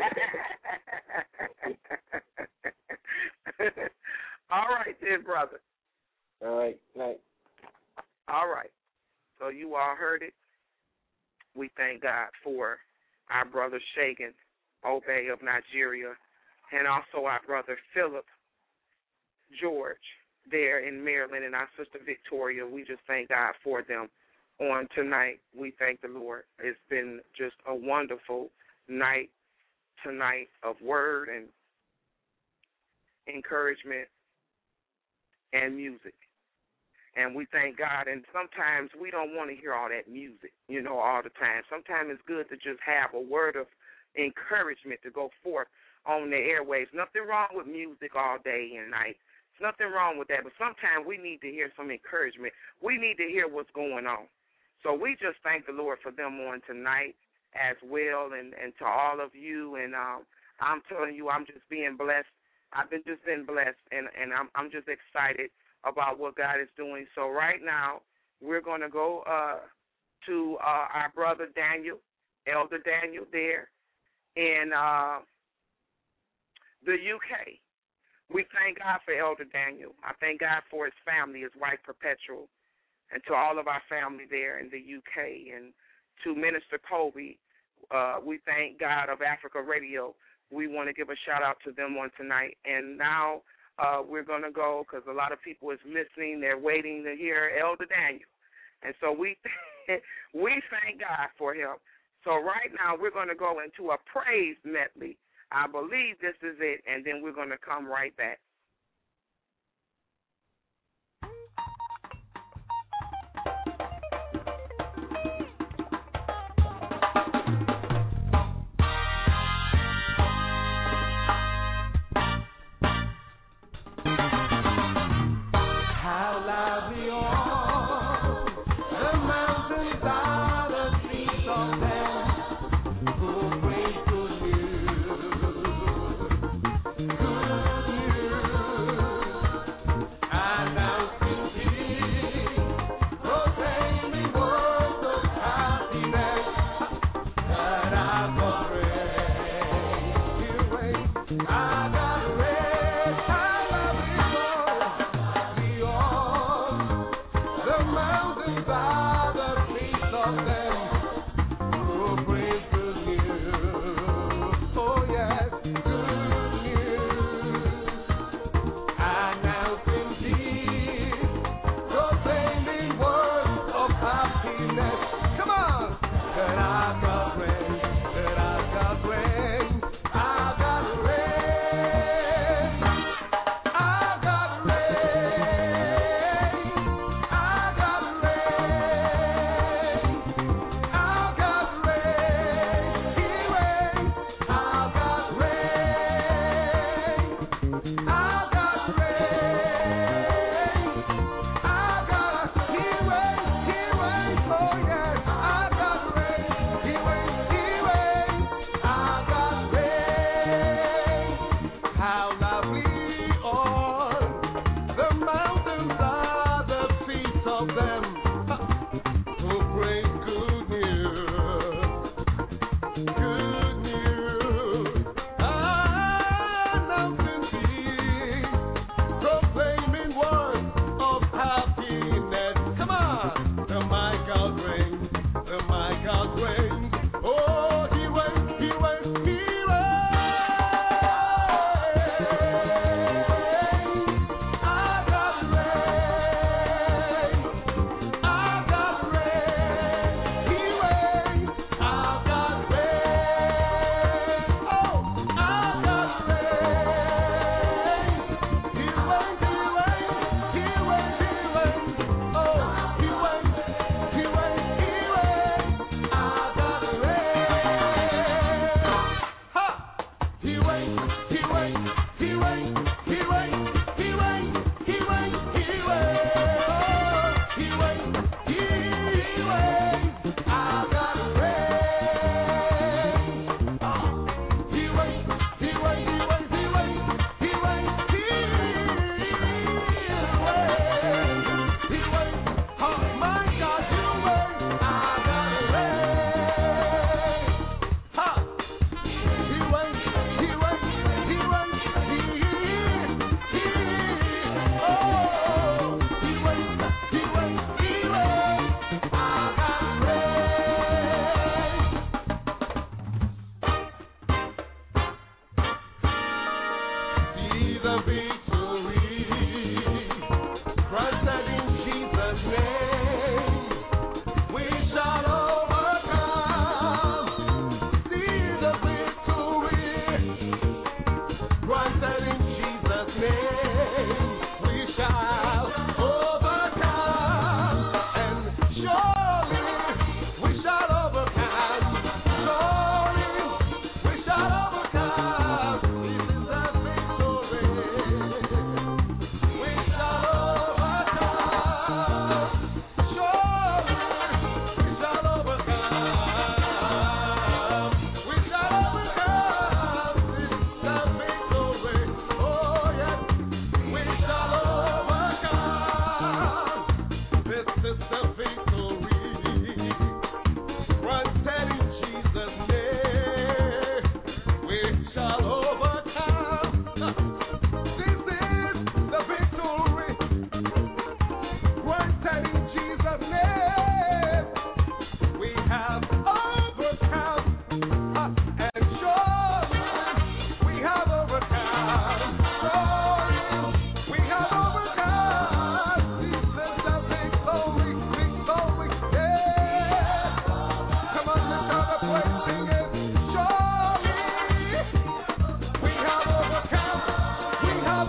All right, then, brother. All right. Night. All right. So you all heard it. We thank God for our brother Shagan Obey of Nigeria, and also our brother Philip George there in Maryland, and our sister Victoria. We just thank God for them on tonight. We thank the Lord. It's been just a wonderful night tonight of word and encouragement and music. And we thank God. And sometimes we don't want to hear all that music, all the time. Sometimes it's good to just have a word of encouragement to go forth on the airwaves. Nothing wrong with music all day and night. There's nothing wrong with that. But sometimes we need to hear some encouragement. We need to hear what's going on. So we just thank the Lord for them on tonight as well, and to all of you. And I'm telling you, I'm just being blessed. I've just been blessed, and I'm just excited about what God is doing. So right now, we're going to go to our brother Daniel, Elder Daniel there in the UK. We thank God for Elder Daniel. I thank God for his family, his wife Perpetual, and to all of our family there in the UK, and to Minister Kobe. We thank God of Africa Radio. We want to give a shout-out to them on tonight. And now we're going to go, because a lot of people is listening. They're waiting to hear Elder Daniel. And so we thank God for him. So right now we're going to go into a praise medley I believe this is it, and then we're going to come right back.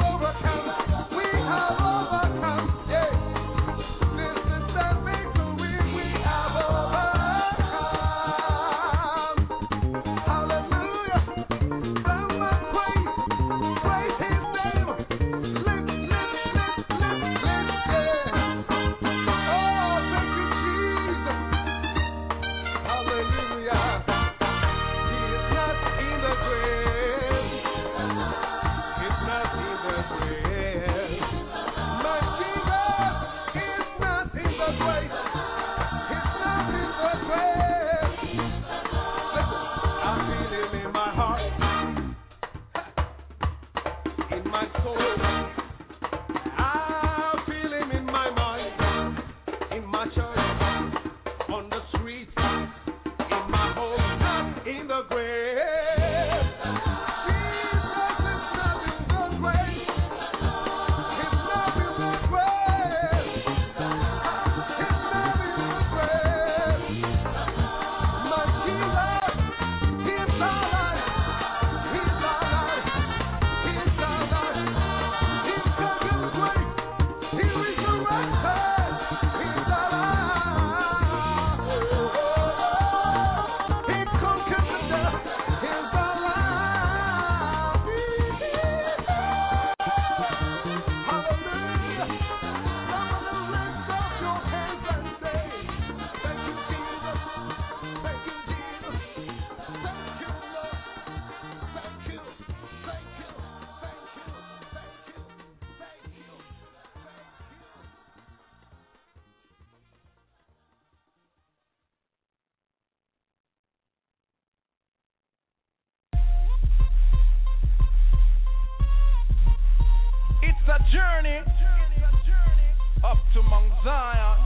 journey up to Mount Zion.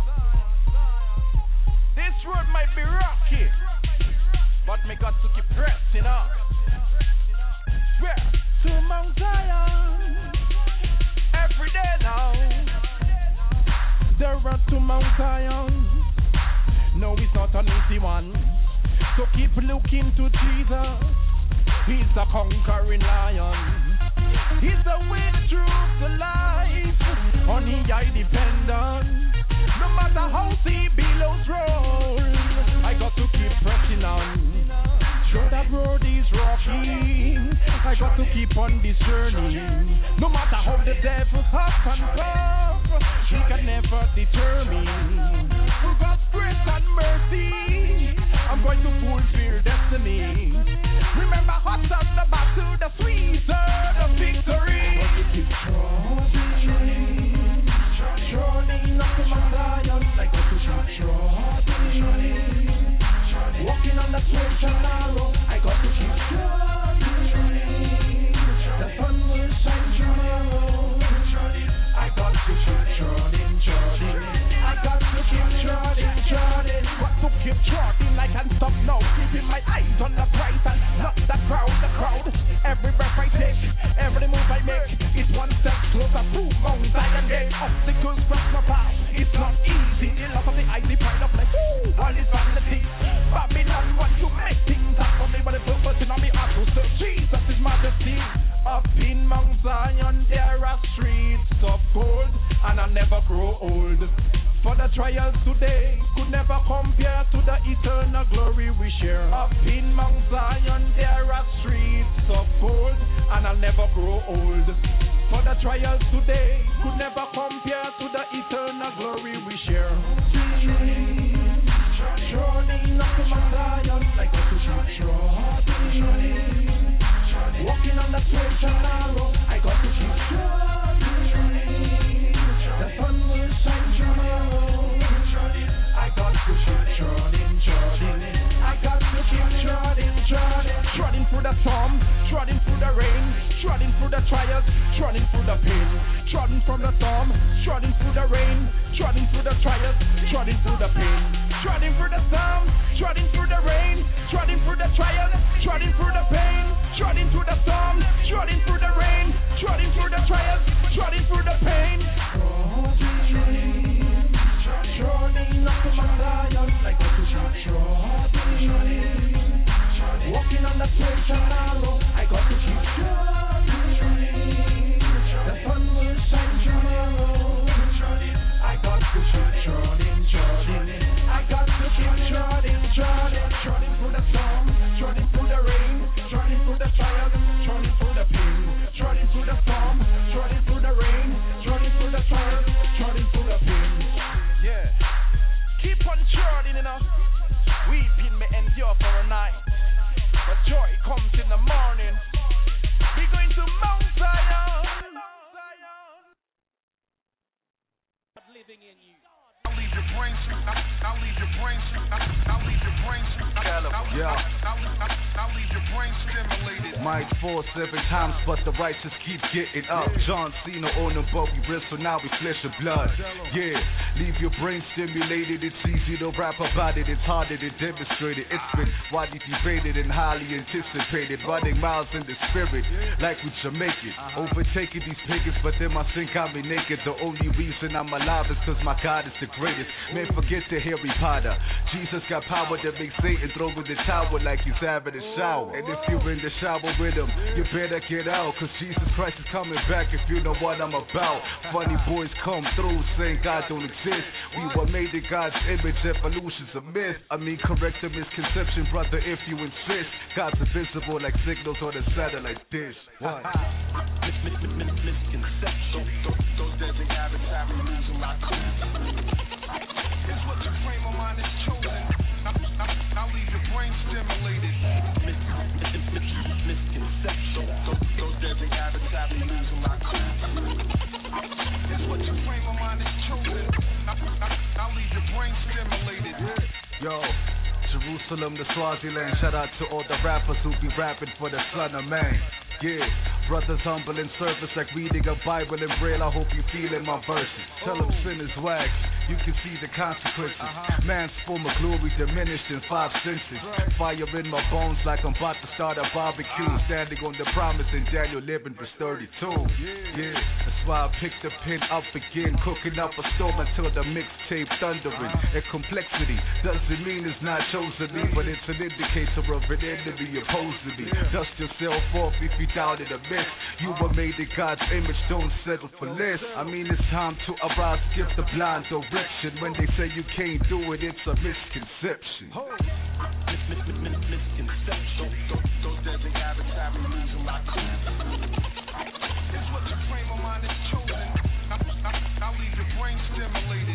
This road might be rocky, but me got to keep pressing on. Where? To Mount Zion. Every day now. The road to Mount Zion. No, it's not an easy one. So keep looking to Jesus. He's a conquering lion. He's the way, the truth, the life. On He I depend on. No matter how sea billows roll, I got to keep pressing on. Sure that road is rocky, I got to keep on this journey. No matter how the devil huff and puff, he can never deter me. With God's grace and mercy, I'm going to fulfill destiny. Remember, hot on the battle, the sweeter the victory. Trotting up to my Zion, like a trotting. Walking on the straight and narrow, I got to keep trotting. The sun will shine tomorrow. I got to keep trotting. I got to keep trotting. Got to keep trotting, I can't stop now. Keeping my eyes on the prize and not the crowd. Every breath I take, every move I make, it's one step closer to Mount Zion Gate. Obstacles cross my path, it's not easy. The love of the eyes, they find up like, ooh, all is vanity. Babylon want to make things happen, but the purpose in me heart to serve Jesus His Majesty. Up in Mount Zion there are streets of gold, and I'll never grow old. For the trials today could never compare to the eternal glory we share. Up in Mount Zion there are streets of gold, and I'll never grow old. For the trials today could never compare to the eternal glory we share. Trotting up to Mount Zion like a trotting. Walking on the straight and narrow, I got to keep trotting. The sun will shine tomorrow. I got to keep trotting. I got to keep trotting. Trotting through the storm, trotting through the rain, trotting through the trials, trotting through the pain. Trotting from the storm, trotting through the rain, trotting through the trials, trotting through the pain. Trotting through the storm, trotting through the rain, trotting through the trials, trotting through the pain. Trotting through the storm, trotting through the rain, trotting through the trials, trotting through the pain. Trotting up to my Zion like a trotting. Walking on the straight and narrow, I got to keep trotting. The for the turn, charting for the pin. Yeah, keep on charting, you know. Weeping may endure for a night, but joy comes in the morning. We going to Mount Zion. Living in you. I'll leave your brain. I'll leave your brain. I'll leave your brain. Yeah. I'll leave your brain stimulated. Might fall 7 times, but the righteous keep getting up. John Cena on them, but we wrestle now, we flesh and blood. Yeah, leave your brain stimulated. It's easy to rap about it, it's harder to demonstrate it. It's been widely debated and highly anticipated. Running miles in the spirit, like we Jamaican. Overtaking these pagans, but then my sin got me naked. The only reason I'm alive is cause my God is the greatest. Man, forget the Harry Potter. Jesus got power to make Satan throw in the tower like he's having a shower. And if you're in the shower with him, you better get out, cause Jesus Christ is coming back if you know what I'm about. Funny boys come through saying God don't exist. We were made in God's image, evolution's a myth. I mean, correct the misconception, brother, if you insist. God's invisible like signals on a satellite dish. What? Misconception. Those desert habits have me losing my cool. It's what your frame of mind is chosen. I'll leave your brain stimulated. Misconception. Those desert habits have me losing my cool. It's what your frame of mind is chosen. I'll leave your brain stimulated. Yo, Jerusalem to Swaziland. Shout out to all the rappers who be rapping for the son of man. Yeah, brothers humble in service like reading a Bible in Braille. I hope you feeling my verses. Tell them sin is whack, you can see the consequences. Man's form of glory diminished in 5 senses. Fire in my bones like I'm about to start a barbecue. Standing on the promise in Daniel 11 verse 32. Yeah, that's why I picked the pen up again. Cooking up a storm until the mixtape thundering. And complexity doesn't mean it's not chosen me, but it's an indicator of an enemy opposed to me. Dust yourself off if you doubted a myth. You were made in God's image, don't settle for less. I mean, it's time to arise, give the blind direction. When they say you can't do it, it's a misconception. Misconception. Those desert habits have me losing my cool. It's what your frame of mind is chosen. I'll leave your brain stimulated.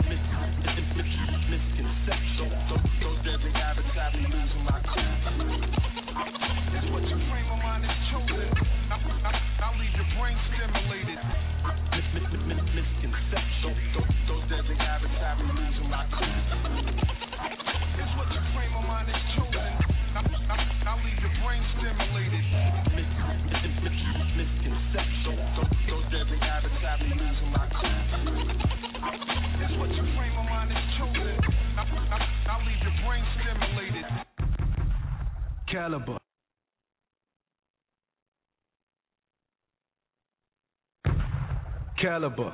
Misconception. Those desert habits have me losing my cool. It's what your frame of mind is chosen. I'll leave your brain stimulated. Misconception. Those desert habits have me losing my cool. It's what your frame of mind is chosen. I'll leave your brain stimulated. Misconception. Those desert habits have me losing my cool. It's what your frame of mind is chosen. I'll leave your brain stimulated. Caliber. Caliber.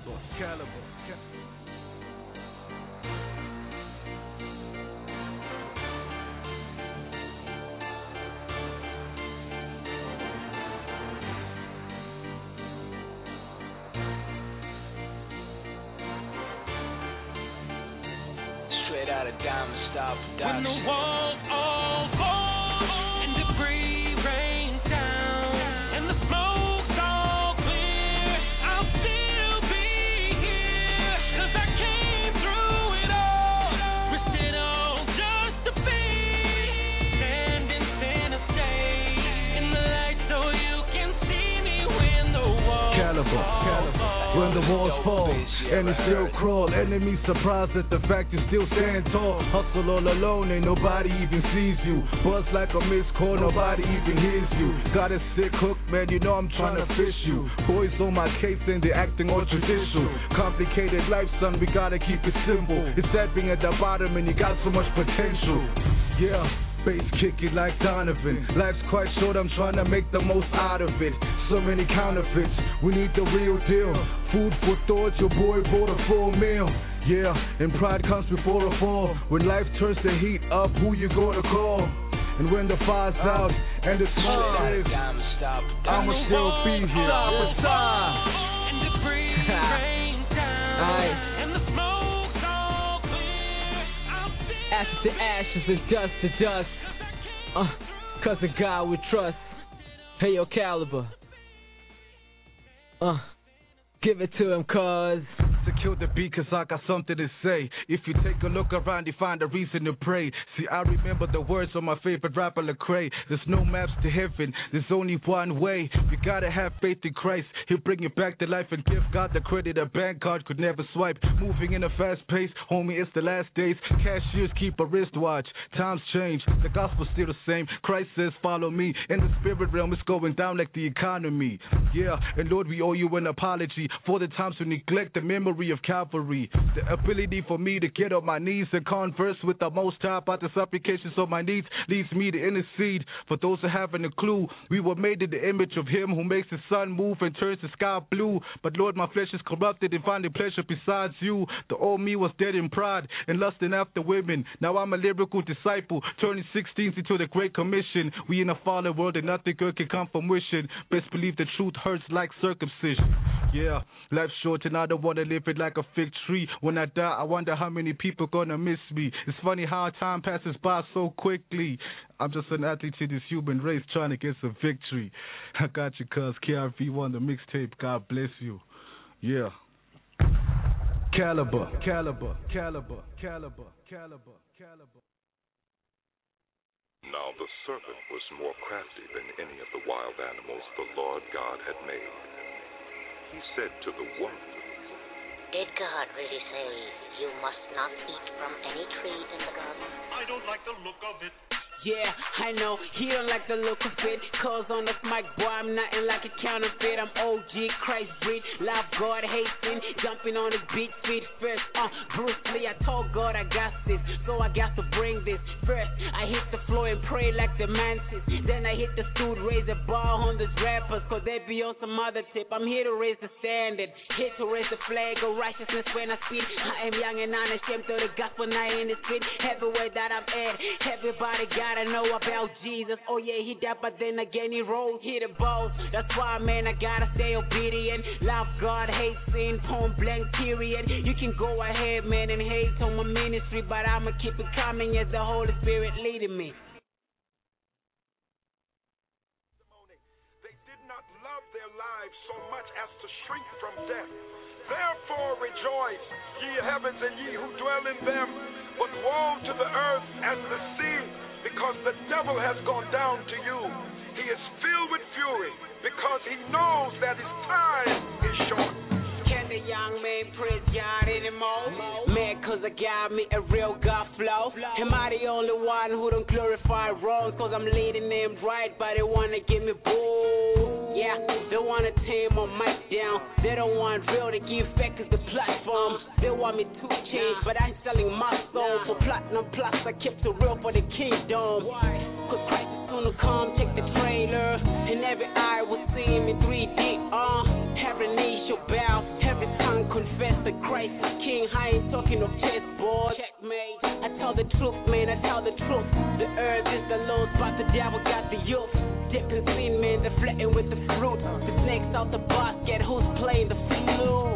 Straight out of Diamond Star Production. When the walls all fall and debris rains down and the smoke's all clear, I'll still be here, 'cause I came through it all, risked it all just to be standing center stage in the light so you can see me when the walls Caliber. When the walls fall and you still crawl, enemies surprised at the fact you still stand tall. Hustle all alone and nobody even sees you. Buzz like a missed call, nobody even hears you. Got a sick hook, man, you know I'm trying to fish you. Boys on my case and they acting all judicial. Complicated life, son, we gotta keep it simple. It's that being at the bottom and you got so much potential. Yeah. Bass kicking like Donovan. Life's quite short, I'm trying to make the most out of it. So many counterfeits, we need the real deal. Food for thought, your boy bought a full meal. Yeah, and pride comes before a fall. When life turns the heat up, who you gonna call? And when the fire's out and the smoke is, I'ma still be here. And debris rains down. And the smoke's all clear. Ashes to ashes and dust to dust. 'Cause of God we trust. Hey, yo, Caliber. Give it to him, cuz. Secure the beat, cause I got something to say. If you take a look around, you find a reason to pray. See, I remember the words of my favorite rapper, Lecrae. There's no maps to heaven, there's only one way. You gotta have faith in Christ, he'll bring you back to life and give God the credit a bank card could never swipe. Moving in a fast pace, homie, it's the last days. Cashiers keep a wristwatch, times change, the gospel's still the same. Christ says, follow me. In the spirit realm, it's going down like the economy. Yeah, and Lord, we owe you an apology for the times we neglect the memory of Calvary. The ability for me to get on my knees and converse with the Most High about the supplications of my needs leads me to intercede. For those who haven't a clue, we were made in the image of Him who makes the sun move and turns the sky blue. But Lord, my flesh is corrupted and finding pleasure besides you. The old me was dead in pride and lusting after women. Now I'm a lyrical disciple, turning 16s into the Great Commission. We in a fallen world and nothing good can come from wishing. Best believe the truth hurts like circumcision. Yeah, life's short and I don't want to live it like a fig tree. When I die, I wonder how many people gonna miss me. It's funny how time passes by so quickly. I'm just an athlete to this human race trying to get some victory. I got you, cuz. KRV1, the mixtape. God bless you. Yeah. Caliber, caliber, caliber, caliber, caliber, caliber. Now the serpent was more crafty than any of the wild animals the Lord God had made. He said to the woman, Did God really say you must not eat from any tree in the garden? I don't like the look of it. Yeah, I know, he don't like the look of it. Cause on this mic, boy, I'm nothing like a counterfeit. I'm OG, Christ breed, love God, hate sin. Jumping on his beat, feet first. Bruce Lee, I told God I got this, so I got to bring this. First, I hit the floor and pray like the mantis. Then I hit the stool, raise the bar on these rappers, cause they be on some other tip. I'm here to raise the standard, here to raise the flag of righteousness when I speak. I am young and unashamed of the gospel, now in the street. Everywhere that I'm at, everybody gotta know about Jesus. Oh yeah, he died, but then again he rose, hit the balls. That's why, man, I gotta stay obedient. Love God, hate sin, point blank, period. You can go ahead, man, and hate on my ministry, but I'ma keep it coming as the Holy Spirit leading me. They did not love their lives so much as to shrink from death. Therefore rejoice, ye heavens and ye who dwell in them. But woe to the earth and the sea, because the devil has gone down to you. He is filled with fury, because he knows that his time is short. Can the young man praise God anymore? Mad cause I got me a real God flow. Am I the only one who don't glorify wrong? Cause I'm leading them right, but they wanna give me bull. Yeah, they wanna tear my mic down. They don't want real, they give fake as the platform. They want me to change, but I ain't selling my soul for platinum plus. I kept it real for the kingdom. Cause Christ is gonna come, take the trailer, and every eye will see him in 3D. Every knee shall bow, every tongue confess that Christ is King. I ain't talking of chessboard. Checkmate. I tell the truth, man, I tell the truth. The earth is the Lord's, but the devil got the youth. Dipping sin, man, they're flirting with the fruit. The snakes out the basket, who's playing the flute?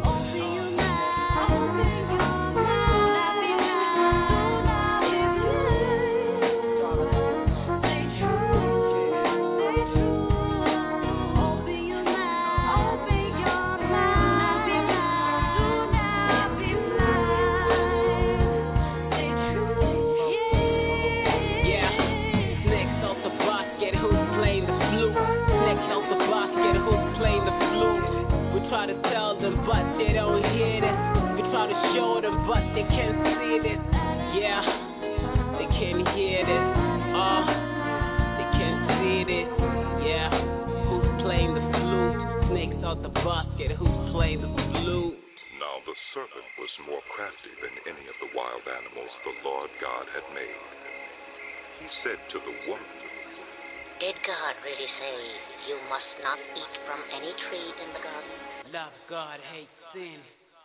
Try to tell them, but they don't hear this. We try to show them, but they can't see this. Yeah, they can't hear this. They can't see this. Yeah, who's playing the flute? Snakes out the basket, who's playing the flute? Now the serpent was more crafty than any of the wild animals the Lord God had made. He said to the woman, Did God really say you must not eat from any tree in the garden? Love God, hate sin.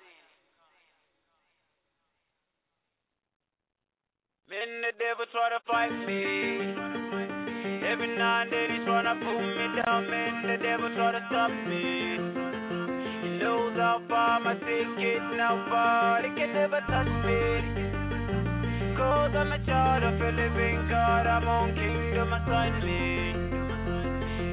Man, the devil try to fight me. Every now and then he's trying to pull me down. Man, the devil try to stop me. He knows how far my sin gets, how far they can never touch me. Cause I'm a child of a living God, I'm on kingdom assignment.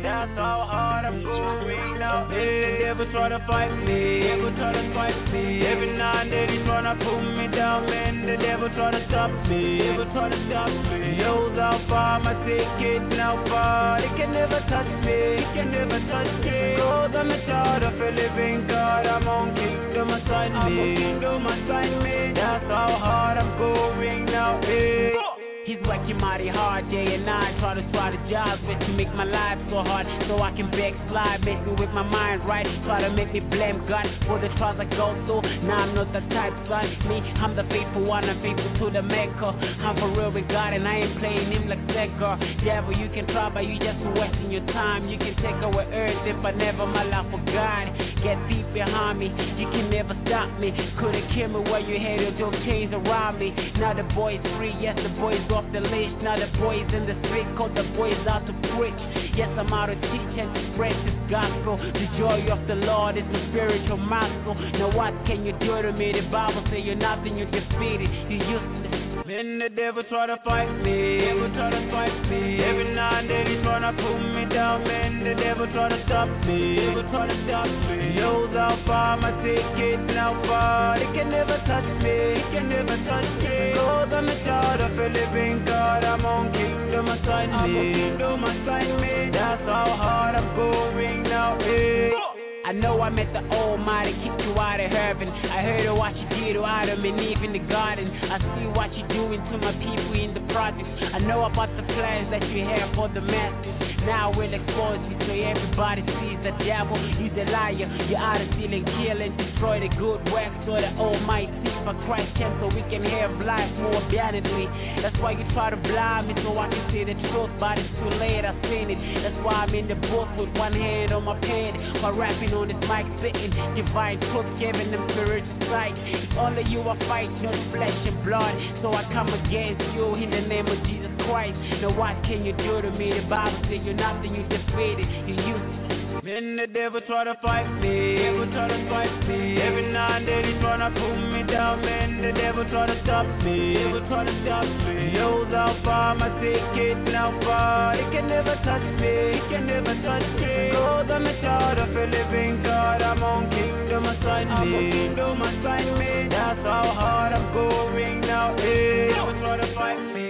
That's how hard I'm going now. The devil try to fight me. Devil try to fight me. Every now and then he tryna pull me down, man. The devil try to stop me. Devil try to stop me. Knows how far my ticket now far. He can never touch me. He can never touch me. Cause I'm a child of a living God. I'm on kingdom assignment. Kingdom assignment. That's how hard I'm going now. Hey. He's working mighty hard day and night, try to swat the jobs with to make my life so hard, so I can backslide, make me with my mind right, try to make me blame God for the trials I go through. Now I'm not the type, son. Me, I'm the faithful one, I'm faithful to the maker. I'm for real with God and I ain't playing him like Secker. Devil, you can try, but you just wasting your time. You can take away earth if I never my life for God. Get deep behind me, you can never stop me. Couldn't kill me where you headed, don't change around me. Now the boy's free, yes, the boy's off the list. Now the boys in the street call the boys out to preach. Yes, I'm out to teach and to spread this gospel. The joy of the Lord is a spiritual muscle. Now what can you do to me? The Bible say you're nothing, you're defeated, you're useless. Man, the devil try to fight me. Devil try to fight me. Every now and then he tryna pull me down, man. The devil try to stop me. Devil try to stop me. Knows how far my ticket now far. He can never touch me. He can never touch me. Cause I'm a child of a living God. I'm on kingdom assignment. I'm on kingdom assignment. That's how hard I'm going now. Hey. I know I met the Almighty, kicked you out of heaven. I heard of what you did to Adam and Eve in the garden. I see what you're doing to my people in the projects. I know about the plans that you have for the masses. Now we'll expose you so everybody sees the devil. He's a liar. You're out of stealing, killing, destroy the good works so the Almighty for Christ can, so we can have life more abundantly. That's why you try to blind me so I can see the truth, but it's too late, I've seen it. That's why I'm in the booth with one hand on my pen, while rapping on this mic, spitting divine truth, giving them spiritual sight. It's only you I fight, not flesh and blood. So I come against you in the name of Jesus Christ. Now what can you do to me? The Bible says you're nothing, you defeated, you useless. Man, the devil try to fight me. Devil try to fight me. Every now and then he tryna pull me down, man. The devil try to stop me. Devil try to stop me. Knows how far my ticket now far. He can never touch me. He can never touch me. Cause I'm a child of a living God. I'm on kingdom assignment. I'm on kingdom assignment. That's how hard I'm going now. Hey, devil try to fight me.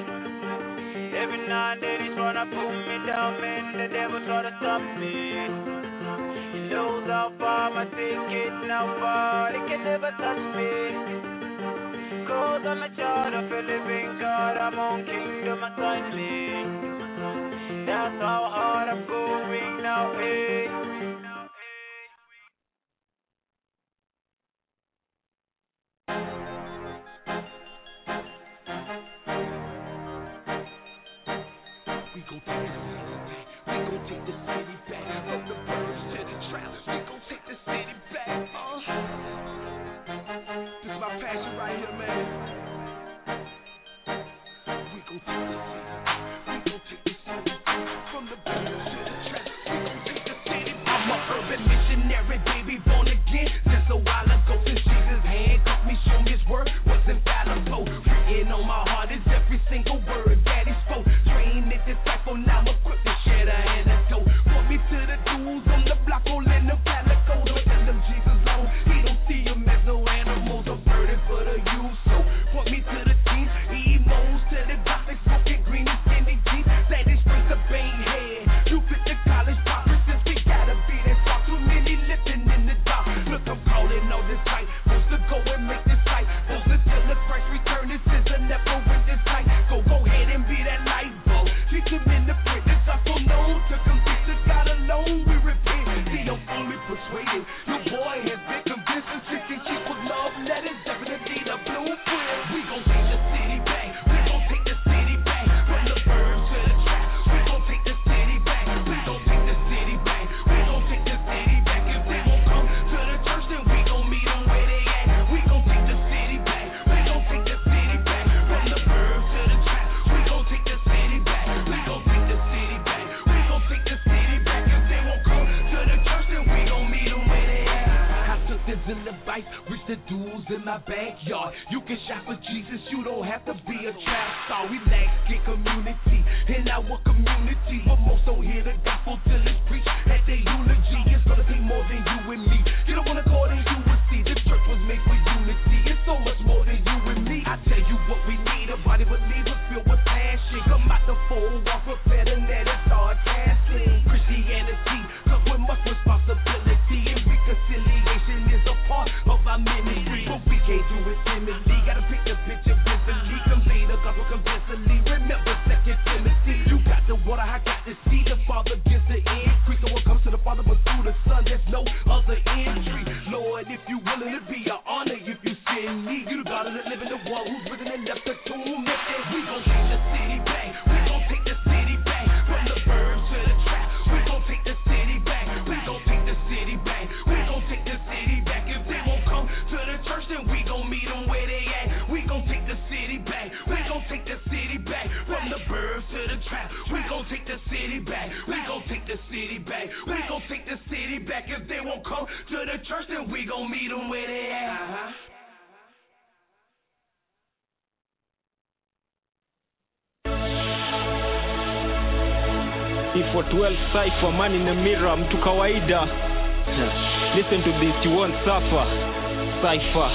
Every now and then he tryna pull me down, man. The devil try to stop me. He knows how far my ticket now far. He can never touch me. Cause I'm a child of a living God. I'm on kingdom assignment. That's how hard I'm going now, hey. We gon' take the city back. From the birds to the traps, we gon' take the city back. This is my passion right here, man. We gon' take the city. We gon' take the city back. From the birds to the traps, we gon' take the city back. I'm a urban missionary, baby, born again. Since a while ago, since Jesus handcuffed me, showed me his word was infallible. Written on my heart is every single word that he spoke. Trained in disciple, now I'm equipped to share the antidote. Put me to the dudes on the block, all in the calico. Don't tell them Jesus alone, he don't see them as no animals. I'm burdened for the youth, so put me to the teens, emos to the gothic, smoking green and skinny jeans. Landing straight to Banehead, you fit the college poppers since we gotta be that far. Too many living in the dark. Look, I'm calling on this fight, supposed to go and make this fight. Supposed to till the Christ return, this is a never win this fight. Go ahead and be that light bulb. Teach him in the print, this I so known to convince the God alone. We repent, see I'm only persuaded. Your boy has been convinced and sticking cheap with love. That is definitely the blueprint. We gon' take the city back. We gon' take the city back. From the birds to the trap. We gon' take the city back. We gon' take the city back. We gon' take the city back. If they won't come to the church, then we gon' meet them where they at. We gon' take the city back. We gon' take the city back. From the birds to the trap. We gon' take the city back. We gon' take the city back. We gon' take the city back. If they won't come to the church, then we gon' meet them where they at. I took the Zillabites, reach the dudes in my backyard. You can shop for Jesus, you don't have to be a trap star. We lack skin community in our community, but most don't hear the gospel till it's preached at their eulogy. It's gonna take more than you and me. You don't wanna call it you will see. The church was made for unity. It's so much more than you and me. I tell you what we need, a body believers filled with passion. Come out the fold, walk prepared and let it start casting. Christianity comes with much responsibility, and reconciliation is a part of our ministry. But we can't do it timidly. Gotta pick the picture vividly, convey the gospel convincingly. Remember 2 Timothy. You got the water, I got the seed. The Father gives the increase. So what comes to the Father but through the Son, there's no other entry. Lord, if you willing to be an honor, if you send me, you the God of the living, the one who's risen and left the tomb. And we gon' take the city back. We gon' take the city back. From the bird to the trap. We gon' take the city back. We gon' take the city back. We gon' take the city back. If they won't come to the church, then we gon' meet them where they at. We gon' take the city back. We gon' take the city back. From the birds to the trap. We gon' take the city back. We gon' take the city back. We gon' take the city back. If they won't come to the church, then we gon' meet them where they at. For 12 Cypher, man in the mirror, mtu kawaida. Listen to this, you won't suffer. Cypher.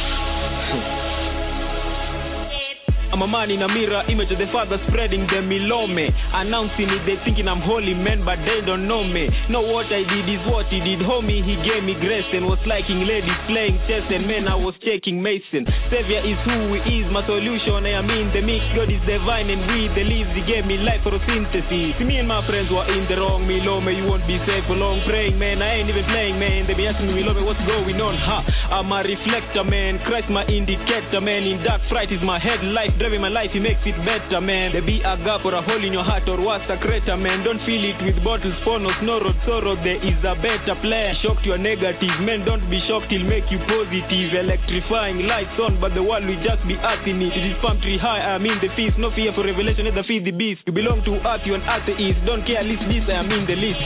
I'm a man in a mirror, image of the Father spreading the milome. Announcing it, they thinking I'm holy man, but they don't know me. Know what I did is what he did, homie. He gave me grace and was liking ladies playing chess, and man, I was checking Mason. Savior is who he is, my solution. I am in the mix, God is divine, and we the leaves. He gave me life for synthesis. Me and my friends were in the wrong, milome. You won't be safe for long praying, man. I ain't even playing, man. They be asking me, milome, what's going on? I'm a reflector, man. Christ my indicator, man. In dark fright is my headlight. Driving my life, he makes it better, man. There be a gap or a hole in your heart, or worse, a crater, man. Don't fill it with bottles, phonos, no road, sorrow. There is a better plan. Shocked you are negative, man. Don't be shocked, he'll make you positive. Electrifying lights on, but the world will just be earthing it. It is palm tree high, I am in the feast. No fear for revelation, neither feed the beast. You belong to earth, you an atheist. Don't care, list this, I am in the list.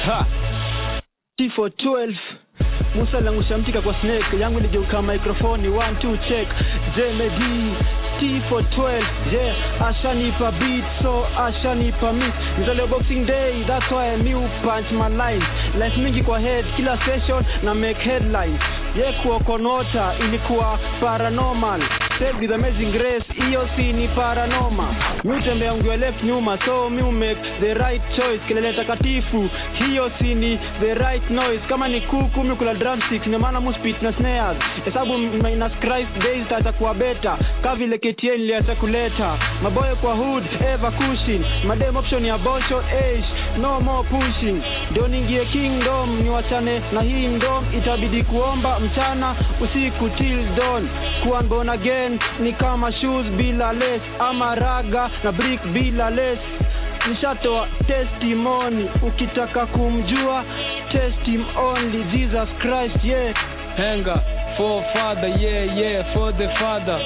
T for 12. Musa langu shamtika kwa snake. Yangu ligeuka microphone. 1, 2, check. JMD. T for 12, yeah, ashanipa beat, so ashanipa mix. Nitale boxing day, that's why I new punch my line. Life mingi kwa head, kila session na make headlines. Yeah, kuwa konota, ilikuwa paranormal. Saved with amazing grace, iyo si ni paranormal. Miutembe yangu ya left nyuma, so miu make the right choice. Kelele takatifu, hiyo si ni the right noise. Kama ni kuku, miu kula drumsticks, ni maana muspit na snares. Esabu minus Christ days, tata kuwa beta. Kavile KTN liacha kuleta. Maboye kwa hood, ever cushion. Madem option ya abortion, age, no more pushing. Doningie kingdom, ni wachane na hii ndom. Itabidi kuomba mchana, usiku till dawn. Kuwa born again, ni kama shoes bila lace. Ama raga na brick bila lace. Nishatoa testimony, ukitaka kumjua, test him only, Jesus Christ, yeah. Hanger, for Father, yeah, for the Father,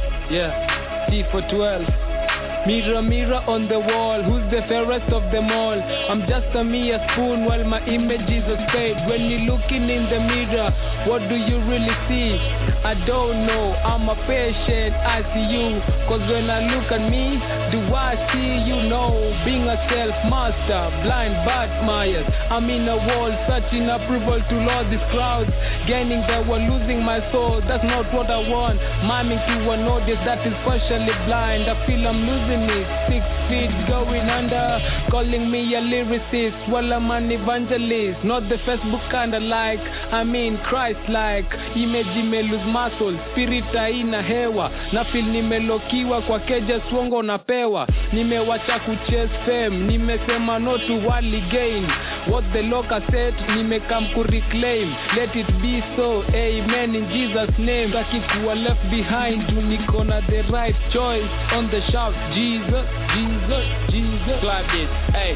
yeah, T for 12. Mirror, mirror on the wall, who's the fairest of them all? I'm just a mere spoon while my image is a spade. When you're looking in the mirror, what do you really see? I don't know, I'm a patient, I see you. Cause when I look at me, do I see you? No, being a self-master, blind Bartimaeus. I'm in a wall, searching approval to Lord these crowds. Gaining that we're losing my soul, that's not what I want. Miming to an audience that is partially blind. I feel I'm losing it, 6 feet going under. Calling me a lyricist, well I'm an evangelist. Not the Facebook kinda like, I mean Christ-like. Image ime lose muscle, spirit haina hewa. Na feel nimelokiwa kwa keja swongo napewa. Nimewacha kuchase fame, nimesema no to worldly gain. What the locker said, nimekam ku reclaim. Let it be so, amen in Jesus name. Taki kuwa left behind, niko na the right choice. On the shout, Jesus, Jesus, Jesus. Clap it, hey,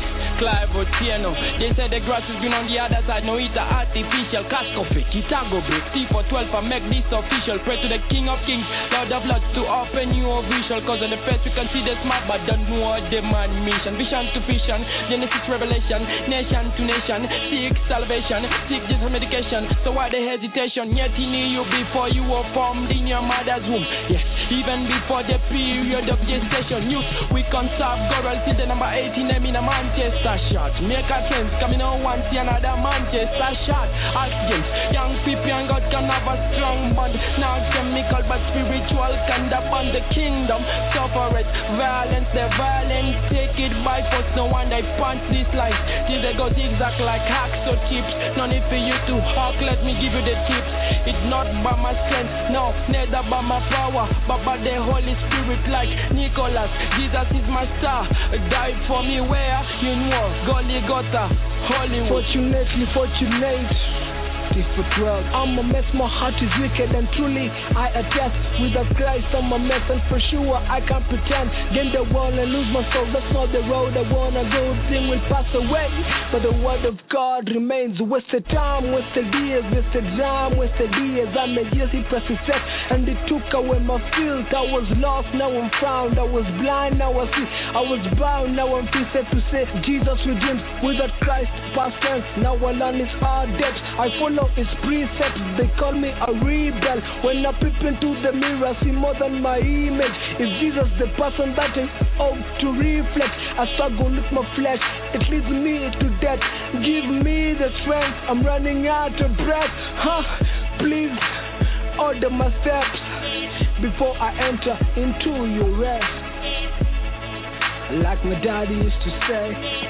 Clive Otieno. They said the grass is green on the other side, no it's a artificial. Casco fit, it a go break. C412 I make this official. Pray to the King of Kings, Lord of Lords to open you official. Cause on the face we can see the smart but don't know what the man mission. Vision to vision, Genesis Revelation, nation to nation. Seek salvation, seek just medication. So why the hesitation? Yet he knew you before you were formed in your mother's womb. Yes, even before the period of gestation. Youth, we can serve girls till the number 18 them in a Manchester shot. Make a sense, coming on one see another Manchester shot. Ask games, young people and God can have a strong bond. Not chemical but spiritual kind of bond. The kingdom suffer it, violence, the violence take it by force. No one they punch this life till they go zigzag like hacks or chips. No need for you to hawk, let me give you the tips. It's not by my strength, no, neither by my power, but by the Holy Spirit like Nicholas. Jesus is my star, died for me where? You know, Golgotha, Hollywood. Fortunate. For 12. I'm a mess, my heart is wicked and truly I attest without Christ I'm a mess and for sure I can't pretend gain the world and lose my soul. That's not the road I wanna go. Thing will pass away but the word of God remains. Wasted time, wasted years, wasted time, wasted years. I made years he pressed his set and it took away my filth. I was lost, now I'm found. I was blind, now I see. I was bound, now I'm free. Said to say Jesus redeemed without Christ past tense. Now I learn his hard depths. I follow his precepts, they call me a rebel. When I peep into the mirror, see more than my image. Is Jesus the person that I ought to reflect? I struggle with my flesh, it leads me to death. Give me the strength, I'm running out of breath. Please order my steps before I enter into your rest. Like my daddy used to say,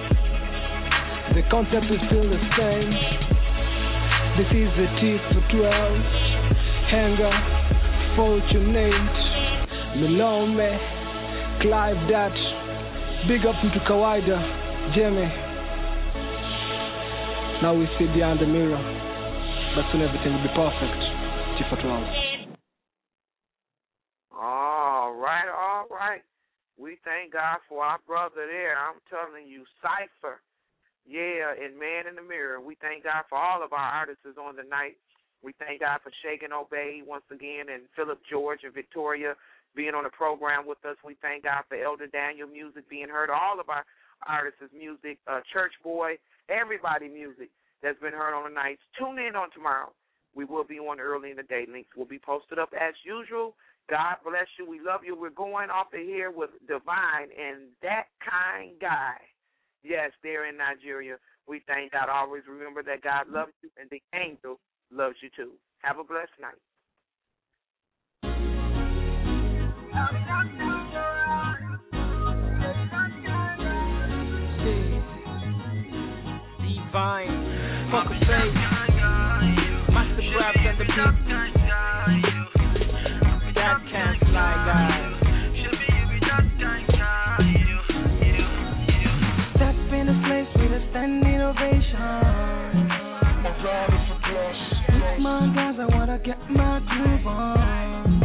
the concept is still the same. This is the T for 12, Hanger, Fortunate, Milome, Clive Dat, big up into Kawaida, Jimmy. Now we see behind the mirror, but soon everything will be perfect. T for 12. All right. We thank God for our brother there. I'm telling you, Cypher. Yeah, and Man in the Mirror. We thank God for all of our artists on the night. We thank God for Shake and Obey once again, and Philip George and Victoria being on the program with us. We thank God for Elder Daniel music being heard, all of our artists' music, Church Boy, everybody music that's been heard on the nights. Tune in on tomorrow. We will be on early in the day. Links will be posted up as usual. God bless you. We love you. We're going off of here with Divine and That Kind Guy. Yes, they're in Nigeria. We thank God. Always remember that God loves you and the angel loves you too. Have a blessed night. Divine, Focus Face, Master Grabs and the beat. That can't fly, guys. Standing ovation. With my guys, I wanna get my groove on.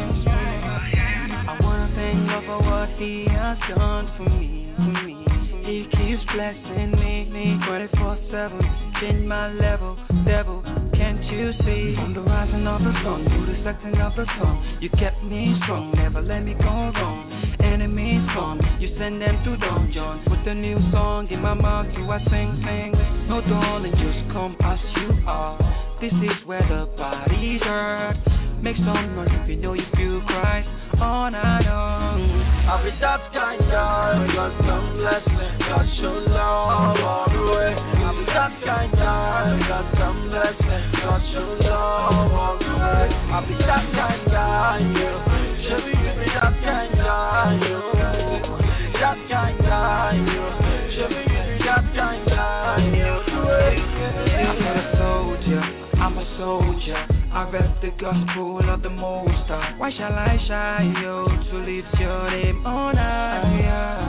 I wanna thank God for what He has done for me. He keeps blessing me 24/7. Change my level, devil. Can't you see? From the rising of the sun to the setting of the sun, you kept me strong, never let me go wrong. Enemies come, you send them to dungeons. Put a new song in my mouth, you are sing. No darling, just come as you are. This is where the body's hurt. Make some noise if you know you feel Christ on and on. I'll be that kind guy, got some blessing, got your love all the way. I'll be that kind guy, got some blessing, got your love all the way. I'll be that kind guy, you should be with me, that kind guy, you. That kind guy, you should be with me, that kind guy, you. I'm not a soldier, I'm a soldier. I rep the gospel of the Most High. Why shall I shy, yo, to lift your name on high?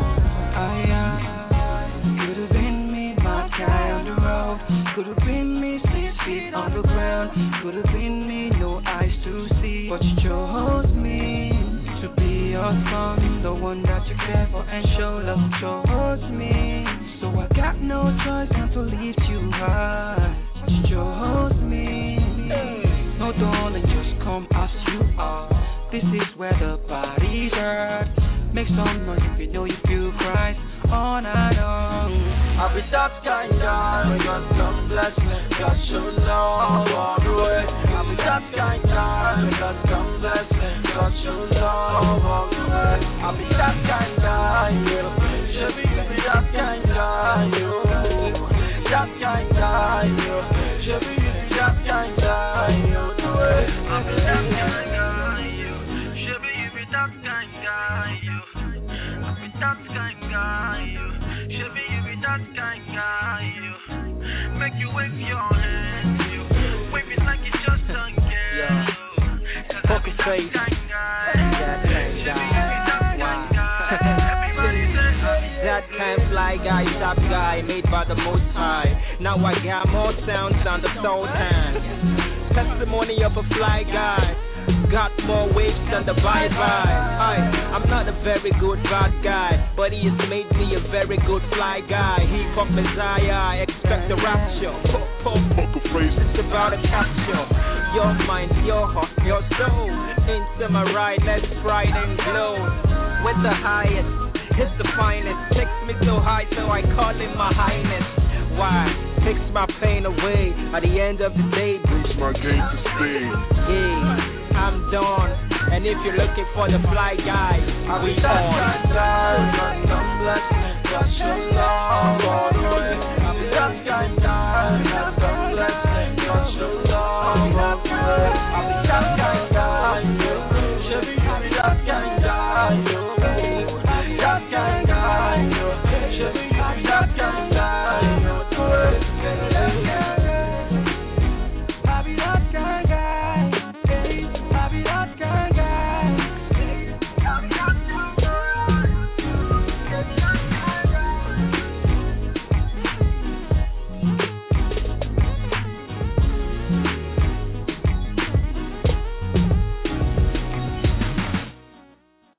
Could have been me, my guy on the road. Could have been me, 6 feet on the ground. Could have been me, no eyes to see. But you chose me to be your son, the one that you care for and show love. Chose me, so I got So darling, just come as you are. This is where the body's hurt. Make some noise if you know you feel Christ on and on. I'll be that kind guy, God come bless me, God should know all the way. I'll be that kind guy, God come bless me, God should know all the way. I'll be that kind guy, you should be that kind guy, you that kind guy, you should be that kind guy, you do it. I'll be that kind guy, you should be that kind guy, you. That kind guy, you should be that kind guy, you make you wave your hands, you wave it like you just don't care. Poker face, that kind guy. That kind fly guy, top guy, made by the Most High. Now I got more sounds than the Sultan. Testimony of a fly guy. Got more waves than the bye-bye. I'm not a very good bad guy, but he has made me a very good fly guy. Hip-hop messiah, expect the rapture. It's about a capture. Your mind, your heart, your soul. Into my ride, let's bright and glow. With the highest, it's the finest. Takes me so high, so I call him my highness. Why? Takes my pain away. At the end of the day, boost my game to speed. Yeah. I'm done, and if you're looking for the fly guy, I'll be on. I'll be that kind